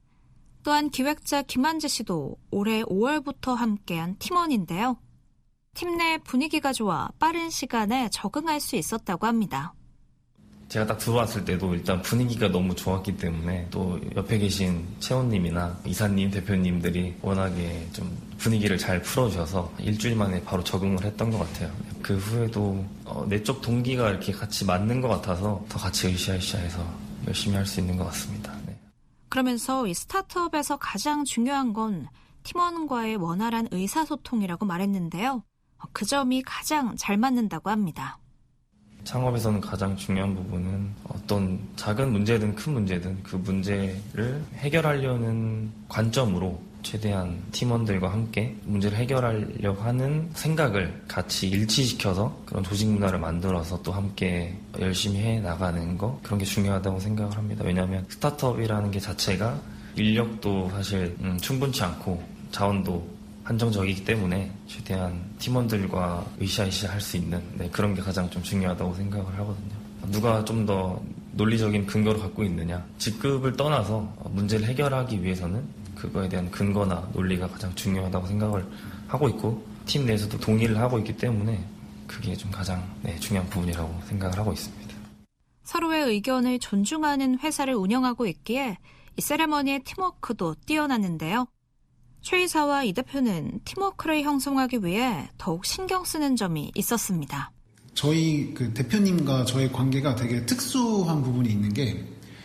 또한 기획자 김한지 씨도 올해 오월부터 함께한 팀원인데요. 팀 내 분위기가 좋아 빠른 시간에 적응할 수 있었다고 합니다. 제가 딱 들어왔을 때도 일단 분위기가 너무 좋았기 때문에 또 옆에 계신 채원님이나 이사님, 대표님들이 워낙에 좀 분위기를 잘 풀어주셔서 일주일 만에 바로 적응을 했던 것 같아요. 그 후에도 어, 내적 동기가 이렇게 같이 맞는 것 같아서 더 같이 으쌰으쌰해서 열심히 할 수 있는 것 같습니다. 네. 그러면서 이 스타트업에서 가장 중요한 건 팀원과의 원활한 의사소통이라고 말했는데요. 그 점이 가장 잘 맞는다고 합니다. 창업에서는 가장 중요한 부분은 어떤 작은 문제든 큰 문제든 그 문제를 해결하려는 관점으로 최대한 팀원들과 함께 문제를 해결하려고 하는 생각을 같이 일치시켜서 그런 조직 문화를 만들어서 또 함께 열심히 해 나가는 거, 그런 게 중요하다고 생각을 합니다. 왜냐하면 스타트업이라는 게 자체가 인력도 사실 음, 충분치 않고 자원도 한정적이기 때문에 최대한 팀원들과 으쌰으쌰 할 수 있는 네, 그런 게 가장 좀 중요하다고 생각을 하거든요. 누가 좀 더 논리적인 근거를 갖고 있느냐, 직급을 떠나서 문제를 해결하기 위해서는 그거에 대한 근거나 논리가 가장 중요하다고 생각을 하고 있고, 팀 내에서도 동의를 하고 있기 때문에 그게 좀 가장 네, 중요한 부분이라고 생각을 하고 있습니다. 서로의 의견을 존중하는 회사를 운영하고 있기에 이 세레머니의 팀워크도 뛰어났는데요. 최 이사와 이 대표는 팀워크를 형성하기 위해 더욱 신경 쓰는 점이 있었습니다. 저희 그 대표님과 저의 관계가 되게 특수한 부분이 있는 게,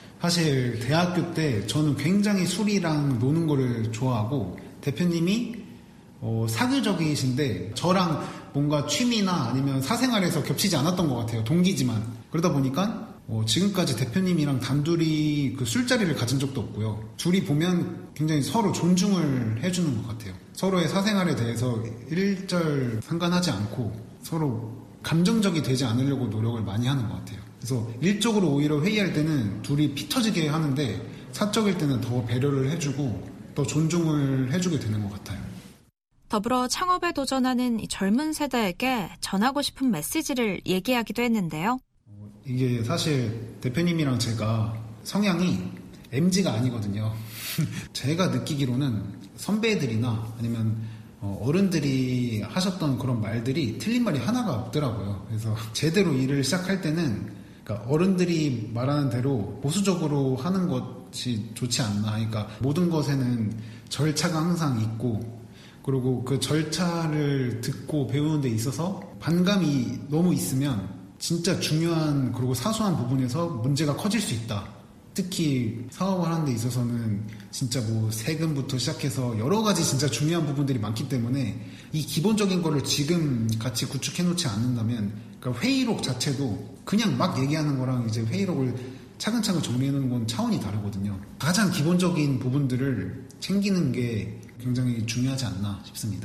사실 대학교 때 저는 굉장히 술이랑 노는 거를 좋아하고 대표님이 어, 사교적이신데 저랑 뭔가 취미나 아니면 사생활에서 겹치지 않았던 것 같아요. 동기지만. 그러다 보니까 어, 지금까지 대표님이랑 단둘이 그 술자리를 가진 적도 없고요. 둘이 보면 굉장히 서로 존중을 해주는 것 같아요. 서로의 사생활에 대해서 일절 상관하지 않고 서로 감정적이 되지 않으려고 노력을 많이 하는 것 같아요. 그래서 일적으로 오히려 회의할 때는 둘이 피 터지게 하는데 사적일 때는 더 배려를 해주고 더 존중을 해주게 되는 것 같아요. 더불어 창업에 도전하는 이 젊은 세대에게 전하고 싶은 메시지를 얘기하기도 했는데요. 이게 사실 대표님이랑 제가 성향이 엠지가 아니거든요. 제가 느끼기로는 선배들이나 아니면 어른들이 하셨던 그런 말들이 틀린 말이 하나가 없더라고요. 그래서 제대로 일을 시작할 때는 그러니까 어른들이 말하는 대로 보수적으로 하는 것이 좋지 않나. 그러니까 모든 것에는 절차가 항상 있고, 그리고 그 절차를 듣고 배우는 데 있어서 반감이 너무 있으면 진짜 중요한 그리고 사소한 부분에서 문제가 커질 수 있다. 특히 사업을 하는 데 있어서는 진짜 뭐 세금부터 시작해서 여러 가지 진짜 중요한 부분들이 많기 때문에 이 기본적인 거를 지금 같이 구축해 놓지 않는다면, 그러니까 회의록 자체도 그냥 막 얘기하는 거랑 이제 회의록을 차근차근 정리해 놓는 건 차원이 다르거든요. 가장 기본적인 부분들을 챙기는 게 굉장히 중요하지 않나 싶습니다.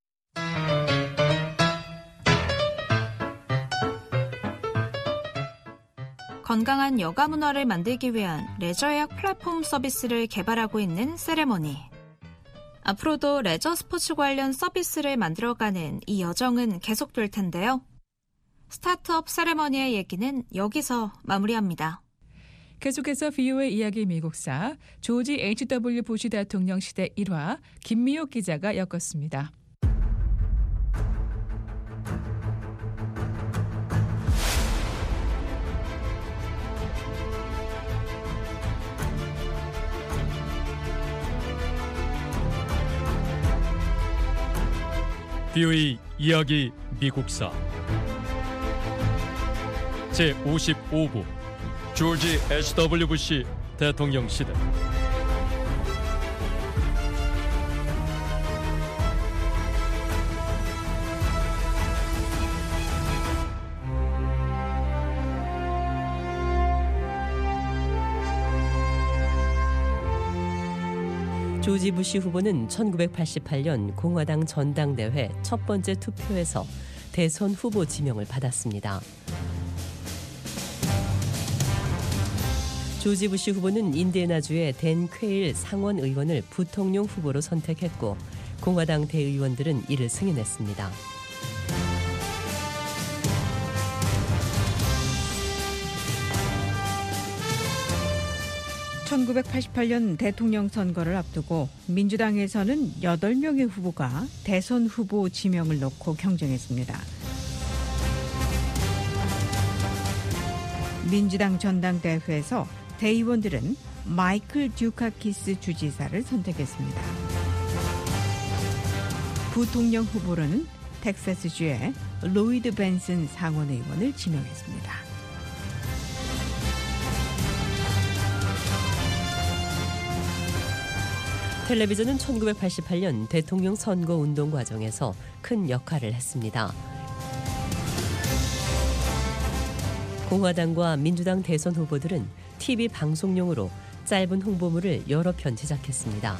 건강한 여가 문화를 만들기 위한 레저 예약 플랫폼 서비스를 개발하고 있는 세레머니. 앞으로도 레저 스포츠 관련 서비스를 만들어가는 이 여정은 계속될 텐데요. 스타트업 세레머니의 얘기는 여기서 마무리합니다. 계속해서 브이오에이 이야기 미국사 조지 에이치 더블유 부시 대통령 시대 일화 김미옥 기자가 엮었습니다. 브이오에이 이야기 미국사 제오십오 부 조지 에이치 더블유 부시 대통령 시대. 조지 부시 후보는 천구백팔십팔 년 공화당 전당대회 첫 번째 투표에서 대선 후보 지명을 받았습니다. 조지 부시 후보는 인디애나주의 댄 퀘일 상원 의원을 부통령 후보로 선택했고 공화당 대의원들은 이를 승인했습니다. 천구백팔십팔 년 대통령 선거를 앞두고 민주당에서는 여덟 명의 후보가 대선 후보 지명을 놓고 경쟁했습니다. 민주당 전당대회에서 대의원들은 마이클 듀카키스 주지사를 선택했습니다. 부통령 후보로는 텍사스주의 로이드 벤슨 상원의원을 지명했습니다. 텔레비전은 천구백팔십팔 년 대통령 선거 운동 과정에서 큰 역할을 했습니다. 공화당과 민주당 대선 후보들은 티비 방송용으로 짧은 홍보물을 여러 편 제작했습니다.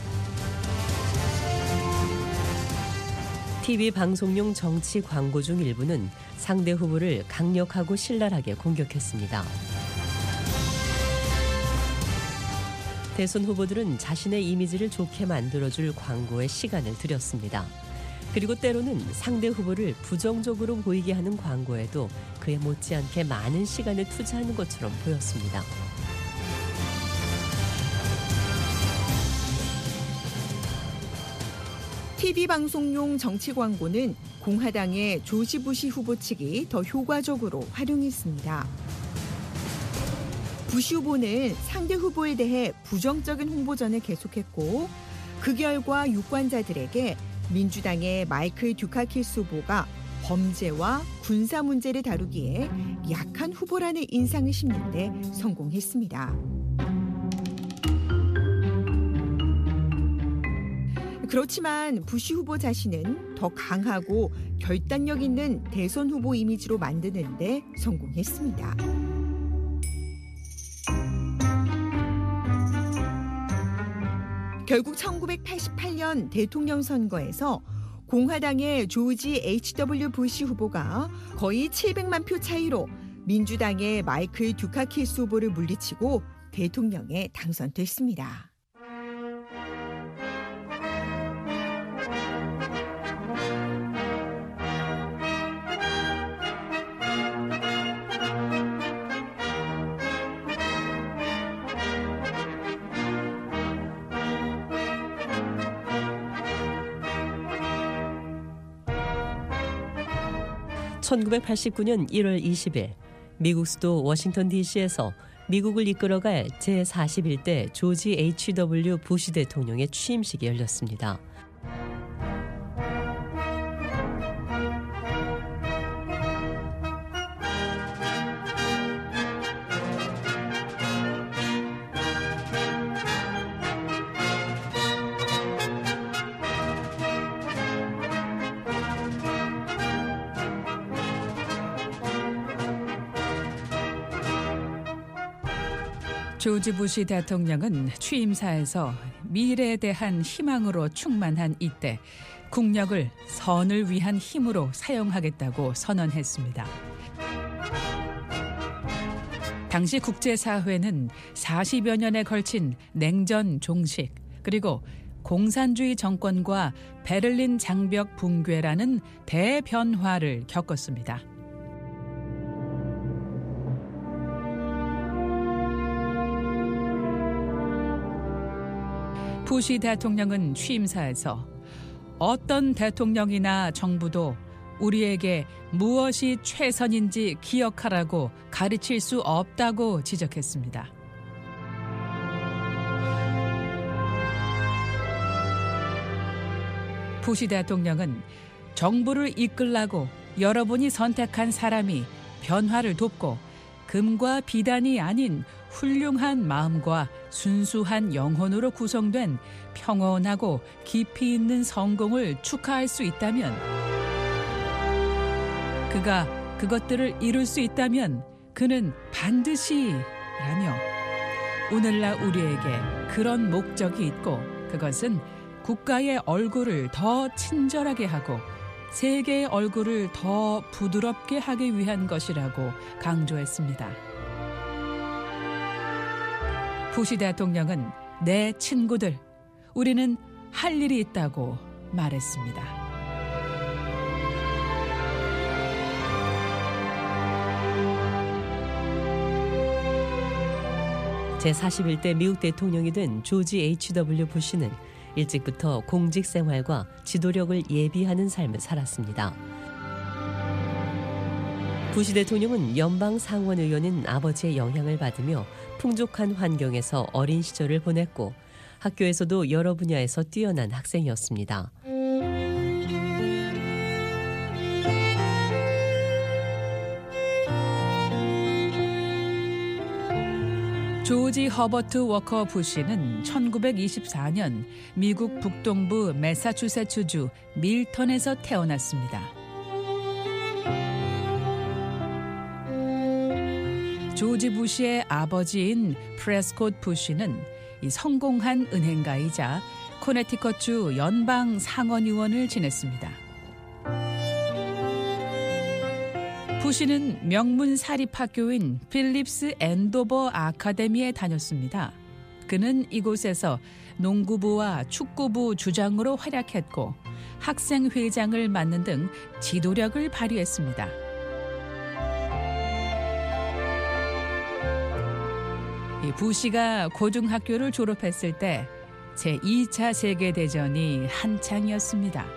티비 방송용 정치 광고 중 일부는 상대 후보를 강력하고 신랄하게 공격했습니다. 대선 후보들은 자신의 이미지를 좋게 만들어줄 광고에 시간을 들였습니다. 그리고 때로는 상대 후보를 부정적으로 보이게 하는 광고에도 그에 못지않게 많은 시간을 투자하는 것처럼 보였습니다. 티비 방송용 정치 광고는 공화당의 조지 부시 후보 측이 더 효과적으로 활용했습니다. 부시 후보는 상대 후보에 대해 부정적인 홍보전을 계속했고 그 결과 유권자들에게 민주당의 마이클 듀카키스 후보가 범죄와 군사 문제를 다루기에 약한 후보라는 인상을 심는 데 성공했습니다. 그렇지만 부시 후보 자신은 더 강하고 결단력 있는 대선 후보 이미지로 만드는 데 성공했습니다. 결국 천구백팔십팔 년 대통령 선거에서 공화당의 조지 에이치 더블유 부시 후보가 거의 칠백만 표 차이로 민주당의 마이클 듀카키스 후보를 물리치고 대통령에 당선됐습니다. 천구백팔십구 년 일월 이십일 미국 수도 워싱턴 디씨에서 미국을 이끌어갈 제사십일 대 조지 에이치 더블유 부시 대통령의 취임식이 열렸습니다. 조지 부시 대통령은 취임사에서 미래에 대한 희망으로 충만한 이때 국력을 선을 위한 힘으로 사용하겠다고 선언했습니다. 당시 국제사회는 사십여 년에 걸친 냉전 종식 그리고 공산주의 정권과 베를린 장벽 붕괴라는 대변화를 겪었습니다. 부시 대통령은 취임사에서 어떤 대통령이나 정부도 우리에게 무엇이 최선인지 기억하라고 가르칠 수 없다고 지적했습니다. 부시 대통령은 정부를 이끌라고 여러분이 선택한 사람이 변화를 돕고 금과 비단이 아닌 훌륭한 마음과 순수한 영혼으로 구성된 평온하고 깊이 있는 성공을 축하할 수 있다면, 그가 그것들을 이룰 수 있다면 그는 반드시 라며 오늘날 우리에게 그런 목적이 있고 그것은 국가의 얼굴을 더 친절하게 하고 세계의 얼굴을 더 부드럽게 하기 위한 것이라고 강조했습니다. 부시 대통령은 내 친구들, 우리는 할 일이 있다고 말했습니다. 제사십일 대 미국 대통령이 된 조지 에이치 더블유 부시는 일찍부터 공직 생활과 지도력을 예비하는 삶을 살았습니다. 부시 대통령은 연방 상원 의원인 아버지의 영향을 받으며 풍족한 환경에서 어린 시절을 보냈고 학교에서도 여러 분야에서 뛰어난 학생이었습니다. 조지 허버트 워커 부시는 천구백이십사 년 미국 북동부 매사추세츠주 밀턴에서 태어났습니다. 조지 부시의 아버지인 프레스콧 부시는 이 성공한 은행가이자 코네티컷주 연방 상원의원을 지냈습니다. 부시는 명문 사립학교인 필립스 앤도버 아카데미에 다녔습니다. 그는 이곳에서 농구부와 축구부 주장으로 활약했고 학생회장을 맡는 등 지도력을 발휘했습니다. 부시가 고등학교를 졸업했을 때 제이 차 세계대전이 한창이었습니다.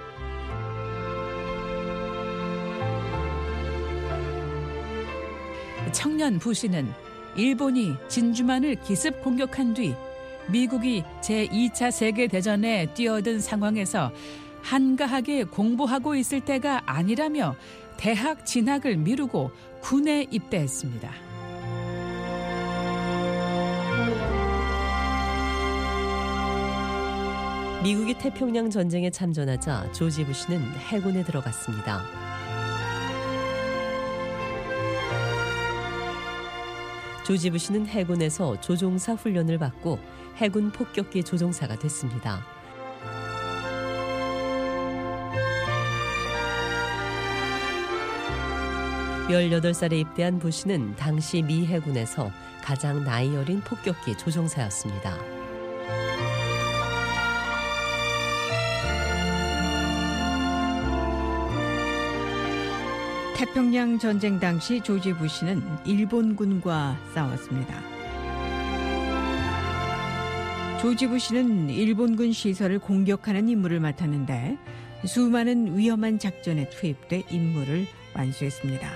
청년 부시는 일본이 진주만을 기습 공격한 뒤 미국이 제이 차 세계대전에 뛰어든 상황에서 한가하게 공부하고 있을 때가 아니라며 대학 진학을 미루고 군에 입대했습니다. 미국이 태평양 전쟁에 참전하자 조지 부시는 해군에 들어갔습니다. 조지 부시는 해군에서 조종사 훈련을 받고 해군 폭격기 조종사가 됐습니다. 열여덟 살에 입대한 부시는 당시 미 해군에서 가장 나이 어린 폭격기 조종사였습니다. 태평양 전쟁 당시 조지 부시는 일본군과 싸웠습니다. 조지 부시는 일본군 시설을 공격하는 임무를 맡았는데 수많은 위험한 작전에 투입돼 임무를 완수했습니다.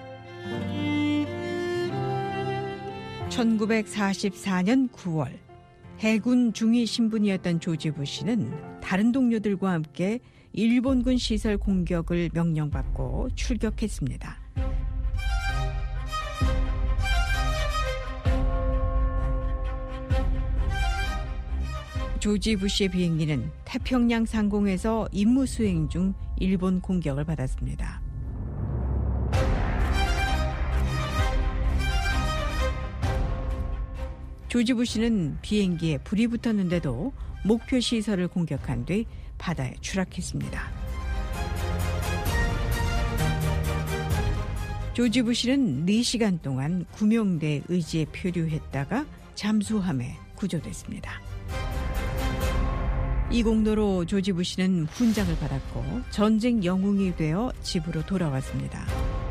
천구백사십사 년 구월 해군 중위 신분이었던 조지 부시는 다른 동료들과 함께 일본군 시설 공격을 명령받고 출격했습니다. 조지 부시의 비행기는 태평양 상공에서 임무 수행 중 일본 공격을 받았습니다. 조지 부시는 비행기에 불이 붙었는데도 목표 시설을 공격한 뒤 바다에 추락했습니다. 조지 부시는 네 시간 동안 구명대 의지에 표류했다가 잠수함에 구조됐습니다. 이 공로로 조지 부시는 훈장을 받았고 전쟁 영웅이 되어 집으로 돌아왔습니다.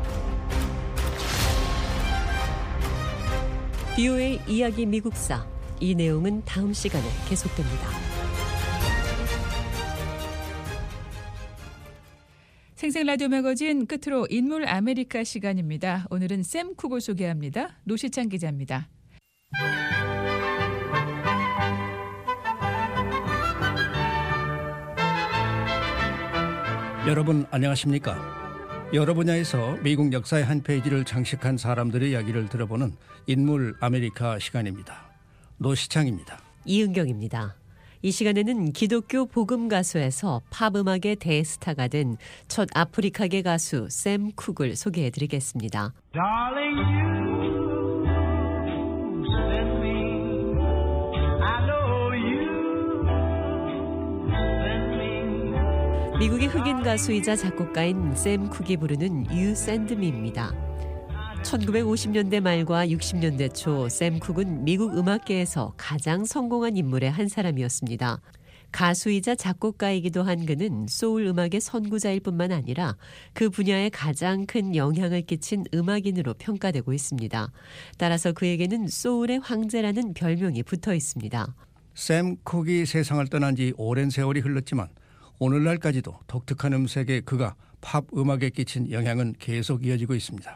비오에이 이야기 미국사. 이 내용은 다음 시간에 계속됩니다. 생생라디오 매거진 끝으로 인물 아메리카 시간입니다. 오늘은 샘 쿡을 소개합니다. 노시찬 기자입니다. 여러분 안녕하십니까? 여러 분야에서 미국 역사의 한 페이지를 장식한 사람들의 이야기를 들어보는 인물 아메리카 시간입니다. 노시창입니다. 이은경입니다. 이 시간에는 기독교 복음 가수에서 팝 음악의 대스타가 된 첫 아프리카계 가수 샘 쿡을 소개해드리겠습니다. Darling, you send me. I know you send me. 미국의 흑인 가수이자 작곡가인 샘 쿡이 부르는 You Send Me입니다. 천구백오십 년대 말과 육십 년대 초 샘 쿡은 미국 음악계에서 가장 성공한 인물의 한 사람이었습니다. 가수이자 작곡가이기도 한 그는 소울 음악의 선구자일 뿐만 아니라 그 분야에 가장 큰 영향을 끼친 음악인으로 평가되고 있습니다. 따라서 그에게는 소울의 황제라는 별명이 붙어 있습니다. 샘 쿡이 세상을 떠난 지 오랜 세월이 흘렀지만 오늘날까지도 독특한 음색의 그가 팝 음악에 끼친 영향은 계속 이어지고 있습니다.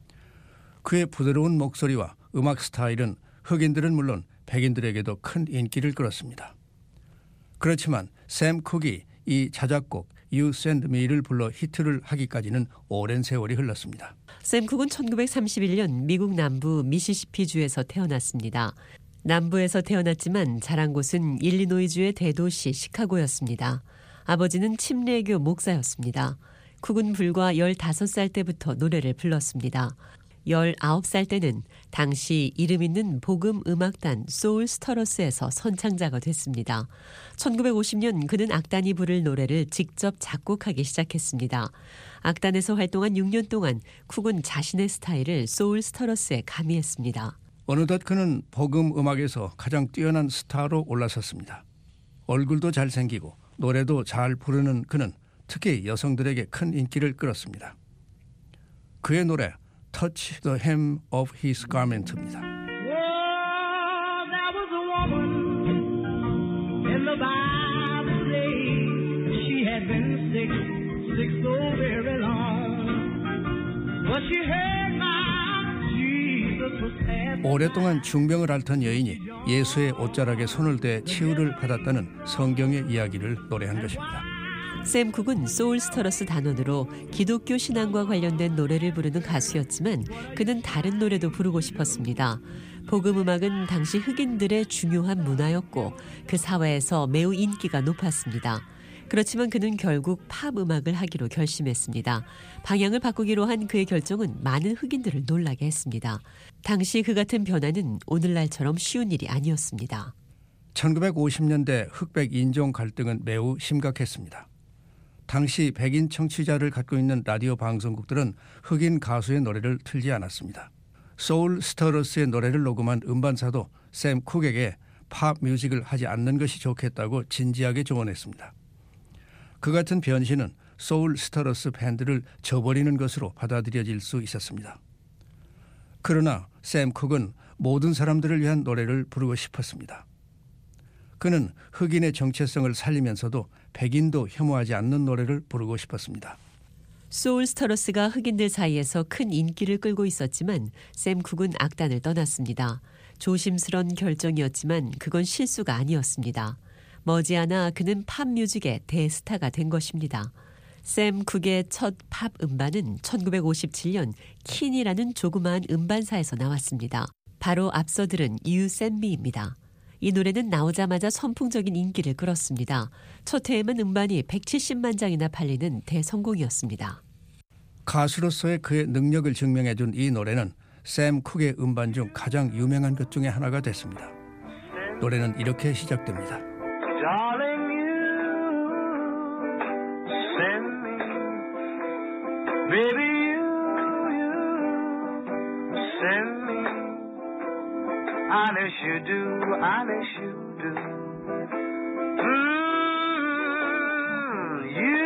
그의 부드러운 목소리와 음악 스타일은 흑인들은 물론 백인들에게도 큰 인기를 끌었습니다. 그렇지만 샘 쿡이 이 자작곡 You Send Me를 불러 히트를 하기까지는 오랜 세월이 흘렀습니다. 샘 쿡은 천구백삼십일 년 미국 남부 미시시피주에서 태어났습니다. 남부에서 태어났지만 자란 곳은 일리노이주의 대도시 시카고였습니다. 아버지는 침례교 목사였습니다. 쿡은 불과 열다섯 살 때부터 노래를 불렀습니다. 열아홉 살 때는 당시 이름 있는 복음 음악단 소울 스터러스에서 선창자가 됐습니다. 천구백오십 년 그는 악단이 부를 노래를 직접 작곡하기 시작했습니다. 악단에서 활동한 육 년 동안 쿡은 자신의 스타일을 소울 스터러스에 가미했습니다. 어느덧 그는 복음 음악에서 가장 뛰어난 스타로 올라섰습니다. 얼굴도 잘생기고 노래도 잘 부르는 그는 특히 여성들에게 큰 인기를 끌었습니다. 그의 노래 Touch the Hem of His Garment입니다. Oh, there was a woman in the Bible days. She had been sick, sick so very long. But she heard my Jesus was passing. 오랫동안 중병을 앓던 여인이 예수의 옷자락에 손을 대 치유를 받았다는 성경의 이야기를 노래한 것입니다. 샘 쿡은 소울 스터러스 단원으로 기독교 신앙과 관련된 노래를 부르는 가수였지만 그는 다른 노래도 부르고 싶었습니다. 복음 음악은 당시 흑인들의 중요한 문화였고 그 사회에서 매우 인기가 높았습니다. 그렇지만 그는 결국 팝 음악을 하기로 결심했습니다. 방향을 바꾸기로 한 그의 결정은 많은 흑인들을 놀라게 했습니다. 당시 그 같은 변화는 오늘날처럼 쉬운 일이 아니었습니다. 천구백오십 년대 흑백 인종 갈등은 매우 심각했습니다. 당시 백인 청취자를 갖고 있는 라디오 방송국들은 흑인 가수의 노래를 틀지 않았습니다. 소울 스터러스의 노래를 녹음한 음반사도 샘 쿡에게 팝 뮤직을 하지 않는 것이 좋겠다고 진지하게 조언했습니다. 그 같은 변신은 소울 스터러스 밴드를 저버리는 것으로 받아들여질 수 있었습니다. 그러나 샘 쿡은 모든 사람들을 위한 노래를 부르고 싶었습니다. 그는 흑인의 정체성을 살리면서도 백인도 혐오하지 않는 노래를 부르고 싶었습니다. 소울 스터러스가 흑인들 사이에서 큰 인기를 끌고 있었지만 샘 쿡은 악단을 떠났습니다. 조심스런 결정이었지만 그건 실수가 아니었습니다. 머지않아 그는 팝 뮤직의 대스타가 된 것입니다. 샘 쿡의 첫 팝 음반은 천구백오십칠 년 킨이라는 조그마한 음반사에서 나왔습니다. 바로 앞서 들은 You Send Me입니다. 이 노래는 나오자마자 선풍적인 인기를 끌었습니다. 첫 해에만 음반이 백칠십만 장이나 팔리는 대성공이었습니다. 가수로서의 그의 능력을 증명해준 이 노래는 샘 쿡의 음반 중 가장 유명한 것 중에 하나가 됐습니다. 노래는 이렇게 시작됩니다. Darling, you send me, baby, you, you send me, honest you do, honest you do. Mm, you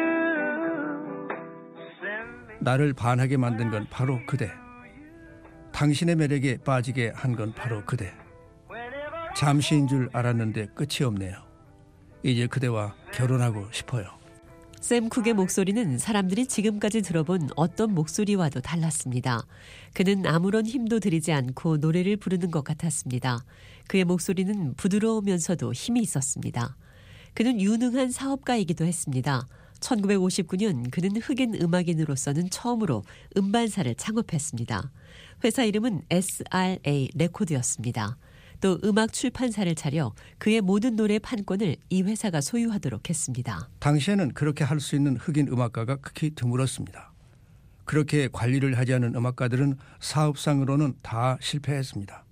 send me. 나를 반하게 만든 건 바로 그대. 당신의 매력에 빠지게 한 건 바로 그대. 잠시인 줄 알았는데 끝이 없네요. 이제 그대와 결혼하고 싶어요. 샘 쿡의 목소리는 사람들이 지금까지 들어본 어떤 목소리와도 달랐습니다. 그는 아무런 힘도 들이지 않고 노래를 부르는 것 같았습니다. 그의 목소리는 부드러우면서도 힘이 있었습니다. 그는 유능한 사업가이기도 했습니다. 천구백오십구 년 그는 흑인 음악인으로서는 처음으로 음반사를 창업했습니다. 회사 이름은 에스 알 에이 레코드였습니다. 또 음악 출판사를 차려 그의 모든 노래 판권을 이 회사가 소유하도록 했습니다. 당시에는 그렇게 할 수 있는 흑인 음악가가 극히 드물었습니다. 그렇게 관리를 하지 않은 음악가들은 사업상으로는 다 실패했습니다.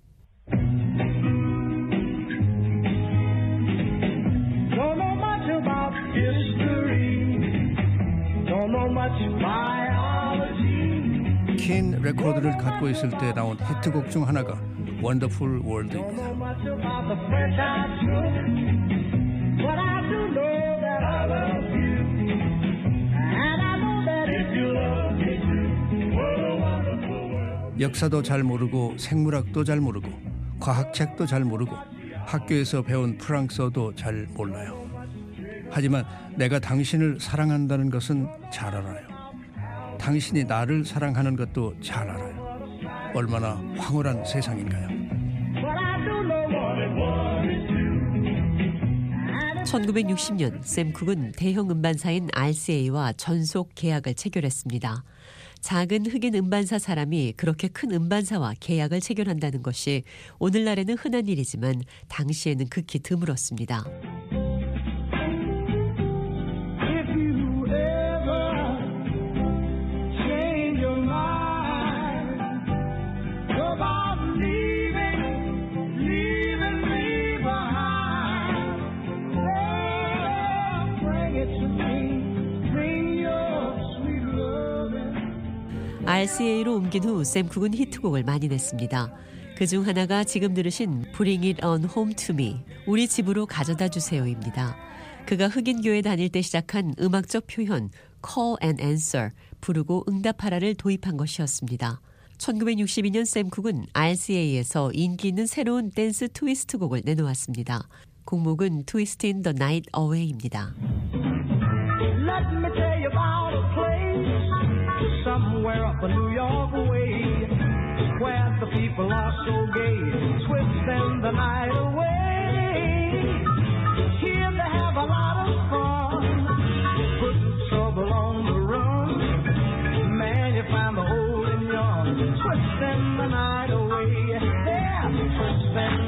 Don't know much about history. Don't know much biology. 킨 레코드를 갖고 있을 때 나온 히트곡 중 하나가 원더풀 월드입니다. Don't know much about the French I took. But I do know that I love you. And I know that if you love me too, what a wonderful world. 역사도 잘 모르고 생물학도 잘 모르고 과학책도 잘 모르고 학교에서 배운 프랑스어도 잘 몰라요. 하지만 내가 당신을 사랑한다는 것은 잘 알아요. 당신이 나를 사랑하는 것도 잘 알아요. 얼마나 황홀한 세상인가요? 천구백육십 년 샘 쿡은 대형 음반사인 알 씨 에이와 전속 계약을 체결했습니다. 작은 흑인 음반사 사람이 그렇게 큰 음반사와 계약을 체결한다는 것이 오늘날에는 흔한 일이지만 당시에는 극히 드물었습니다. 알 씨 에이로 옮긴 후 샘 쿡은 히트곡을 많이 냈습니다. 그중 하나가 지금 들으신 Bring It On Home To Me, 우리 집으로 가져다 주세요입니다. 그가 흑인교회 다닐 때 시작한 음악적 표현 Call and Answer, 부르고 응답하라를 도입한 것이었습니다. 천구백육십이 년 샘 쿡은 알 씨 에이에서 인기 있는 새로운 댄스 트위스트 곡을 내놓았습니다. 곡목은 Twist in the Night Away입니다. Let me tell you about a place somewhere up a New York way where the people are so gay, twisting the night away. Here they have a lot of fun, putting trouble on the run. Man, you find the old and young, twisting the night away. Yeah, twisting,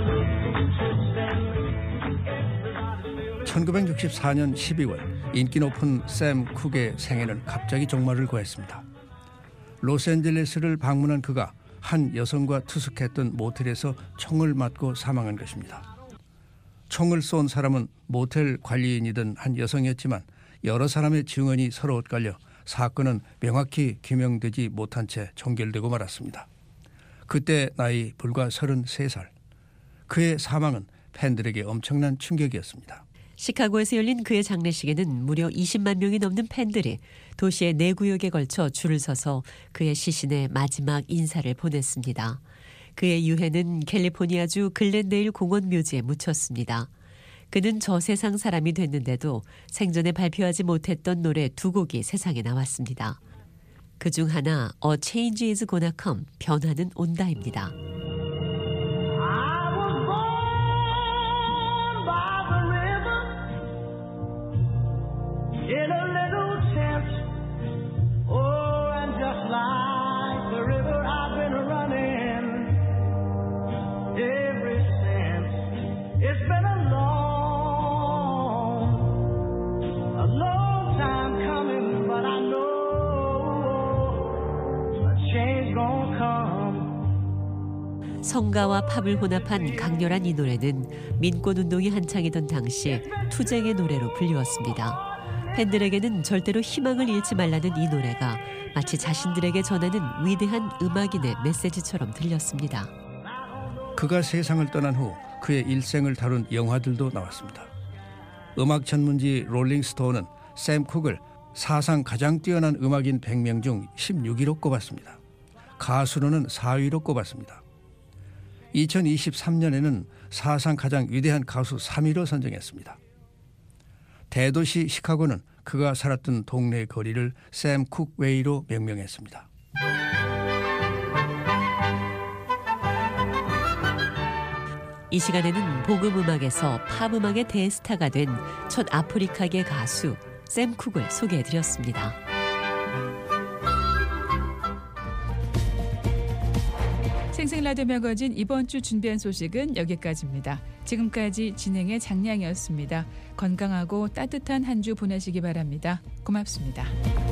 twisting. 천구백육십사 년 십이월 인기 높은 샘 쿡의 생애는 갑자기 종말을 구했습니다. 로스앤젤레스를 방문한 그가 한 여성과 투숙했던 모텔에서 총을 맞고 사망한 것입니다. 총을 쏜 사람은 모텔 관리인이던 한 여성이었지만 여러 사람의 증언이 서로 엇갈려 사건은 명확히 규명되지 못한 채 종결되고 말았습니다. 그때 나이 불과 서른세 살. 그의 사망은 팬들에게 엄청난 충격이었습니다. 시카고에서 열린 그의 장례식에는 무려 이십만 명이 넘는 팬들이 도시의 네 구역에 걸쳐 줄을 서서 그의 시신에 마지막 인사를 보냈습니다. 그의 유해는 캘리포니아주 글렌데일 공원 묘지에 묻혔습니다. 그는 저 세상 사람이 됐는데도 생전에 발표하지 못했던 노래 두 곡이 세상에 나왔습니다. 그중 하나 A Change Is Gonna Come, 변화는 온다입니다. In a little tent, oh, and just like the river I've been running ever since. It's been a long, a long time coming, but I know a change gonna come. 성가와 팝을 혼합한 강렬한 이 노래는 민권운동이 한창이던 당시 투쟁의 노래로 불리웠습니다. 팬들에게는 절대로 희망을 잃지 말라는 이 노래가 마치 자신들에게 전하는 위대한 음악인의 메시지처럼 들렸습니다. 그가 세상을 떠난 후 그의 일생을 다룬 영화들도 나왔습니다. 음악 전문지 롤링스톤은 샘 쿡을 사상 가장 뛰어난 음악인 백 명 중 십육 위로 꼽았습니다. 가수로는 사 위로 꼽았습니다. 이천이십삼 년에는 사상 가장 위대한 가수 삼 위로 선정했습니다. 대도시 시카고는 그가 살았던 동네 거리를 샘 쿡 웨이로 명명했습니다. 이 시간에는 복음음악에서 팝음악의 대스타가 된 첫 아프리카계 가수 샘 쿡을 소개해드렸습니다. 생생라디오 매거진 이번 주 준비한 소식은 여기까지입니다. 지금까지 진행의 장량이었습니다. 건강하고 따뜻한 한 주 보내시기 바랍니다. 고맙습니다.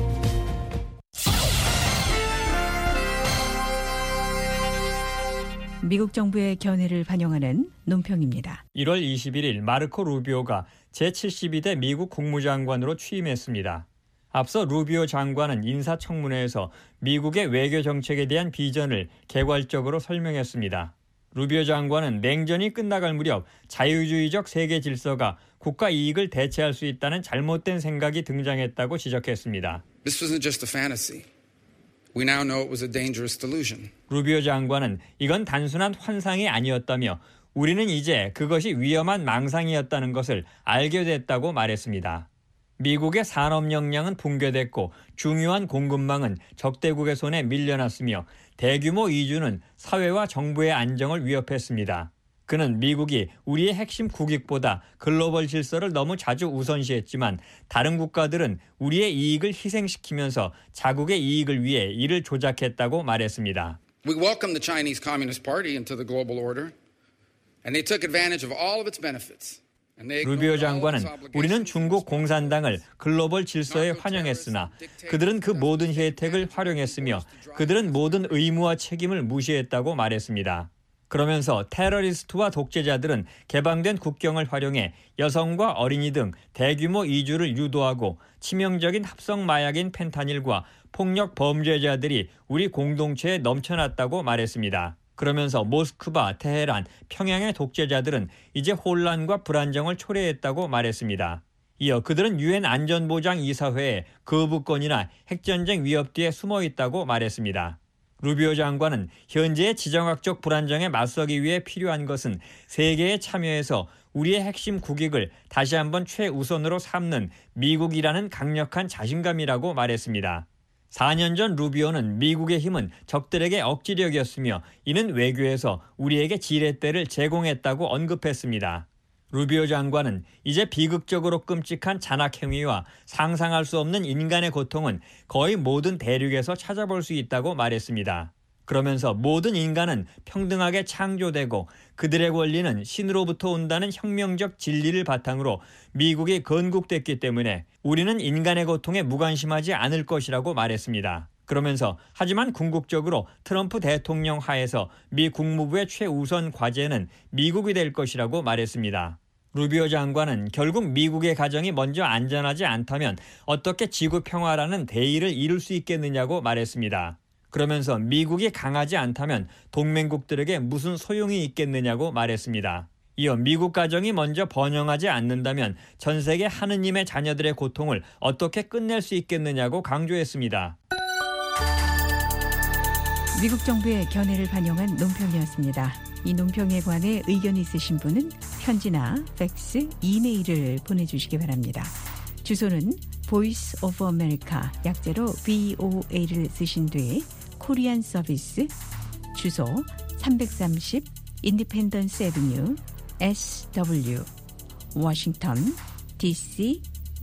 미국 정부의 견해를 반영하는 논평입니다. 일월 이십일일 마르코 루비오가 제칠십이 대 미국 국무장관으로 취임했습니다. 앞서 루비오 장관은 인사청문회에서 미국의 외교 정책에 대한 비전을 개괄적으로 설명했습니다. 루비오 장관은 냉전이 끝나갈 무렵 자유주의적 세계 질서가 국가 이익을 대체할 수 있다는 잘못된 생각이 등장했다고 지적했습니다. This wasn't just a fantasy. We now know it was a dangerous delusion. 루비오 장관은 이건 단순한 환상이 아니었다며 우리는 이제 그것이 위험한 망상이었다는 것을 알게 됐다고 말했습니다. 미국의 산업 역량은 붕괴됐고 중요한 공급망은 적대국의 손에 밀려났으며 대규모 이주는 사회와 정부의 안정을 위협했습니다. 그는 미국이 우리의 핵심 국익보다 글로벌 질서를 너무 자주 우선시했지만 다른 국가들은 우리의 이익을 희생시키면서 자국의 이익을 위해 이를 조작했다고 말했습니다. We welcomed the Chinese Communist Party into the global order, and they took advantage of all of its benefits. 루비오 장관은 우리는 중국 공산당을 글로벌 질서에 환영했으나 그들은 그 모든 혜택을 활용했으며 그들은 모든 의무와 책임을 무시했다고 말했습니다. 그러면서 테러리스트와 독재자들은 개방된 국경을 활용해 여성과 어린이 등 대규모 이주를 유도하고 치명적인 합성 마약인 펜타닐과 폭력 범죄자들이 우리 공동체에 넘쳐났다고 말했습니다. 그러면서 모스크바, 테헤란, 평양의 독재자들은 이제 혼란과 불안정을 초래했다고 말했습니다. 이어 그들은 유엔 안전보장이사회에 거부권이나 핵전쟁 위협 뒤에 숨어 있다고 말했습니다. 루비오 장관은 현재의 지정학적 불안정에 맞서기 위해 필요한 것은 세계에 참여해서 우리의 핵심 국익을 다시 한번 최우선으로 삼는 미국이라는 강력한 자신감이라고 말했습니다. 사 년 전 루비오는 미국의 힘은 적들에게 억지력이었으며 이는 외교에서 우리에게 지렛대를 제공했다고 언급했습니다. 루비오 장관은 이제 비극적으로 끔찍한 잔악 행위와 상상할 수 없는 인간의 고통은 거의 모든 대륙에서 찾아볼 수 있다고 말했습니다. 그러면서 모든 인간은 평등하게 창조되고 그들의 권리는 신으로부터 온다는 혁명적 진리를 바탕으로 미국이 건국됐기 때문에 우리는 인간의 고통에 무관심하지 않을 것이라고 말했습니다. 그러면서 하지만 궁극적으로 트럼프 대통령 하에서 미 국무부의 최우선 과제는 미국이 될 것이라고 말했습니다. 루비오 장관은 결국 미국의 가정이 먼저 안전하지 않다면 어떻게 지구 평화라는 대의를 이룰 수 있겠느냐고 말했습니다. 그러면서 미국이 강하지 않다면 동맹국들에게 무슨 소용이 있겠느냐고 말했습니다. 이어 미국 가정이 먼저 번영하지 않는다면 전 세계 하느님의 자녀들의 고통을 어떻게 끝낼 수 있겠느냐고 강조했습니다. 미국 정부의 견해를 반영한 논평이었습니다. 이 논평에 관해 의견이 있으신 분은 편지나 팩스, 이메일을 보내주시기 바랍니다. 주소는 Voice of America, 약제로 브이오에이를 쓰신 뒤에 코리안 서비스, 주소 삼백삼십 인디펜던스 애비뉴 에스더블유 워싱턴 디씨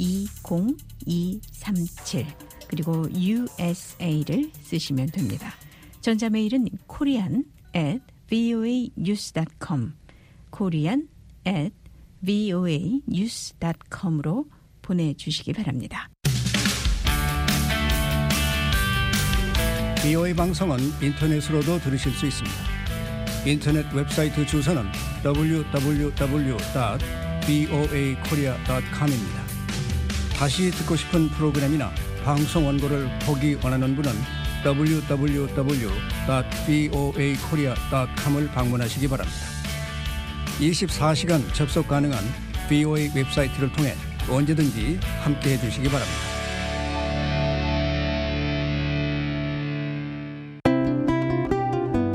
이공이삼칠 그리고 유에스에이를 쓰시면 됩니다. 전자메일은 korean at voanews dot com korean at voanews dot com으로 보내주시기 바랍니다. 비오에이 방송은 인터넷으로도 들으실 수 있습니다. 인터넷 웹사이트 주소는 더블유 더블유 더블유 닷 브이오에이 코리아 닷 컴입니다. 다시 듣고 싶은 프로그램이나 방송 원고를 보기 원하는 분은 더블유 더블유 더블유 닷 브이오에이 코리아 닷 컴을 방문하시기 바랍니다. 이십사 시간 접속 가능한 브이오에이 웹사이트를 통해 언제든지 함께해 주시기 바랍니다.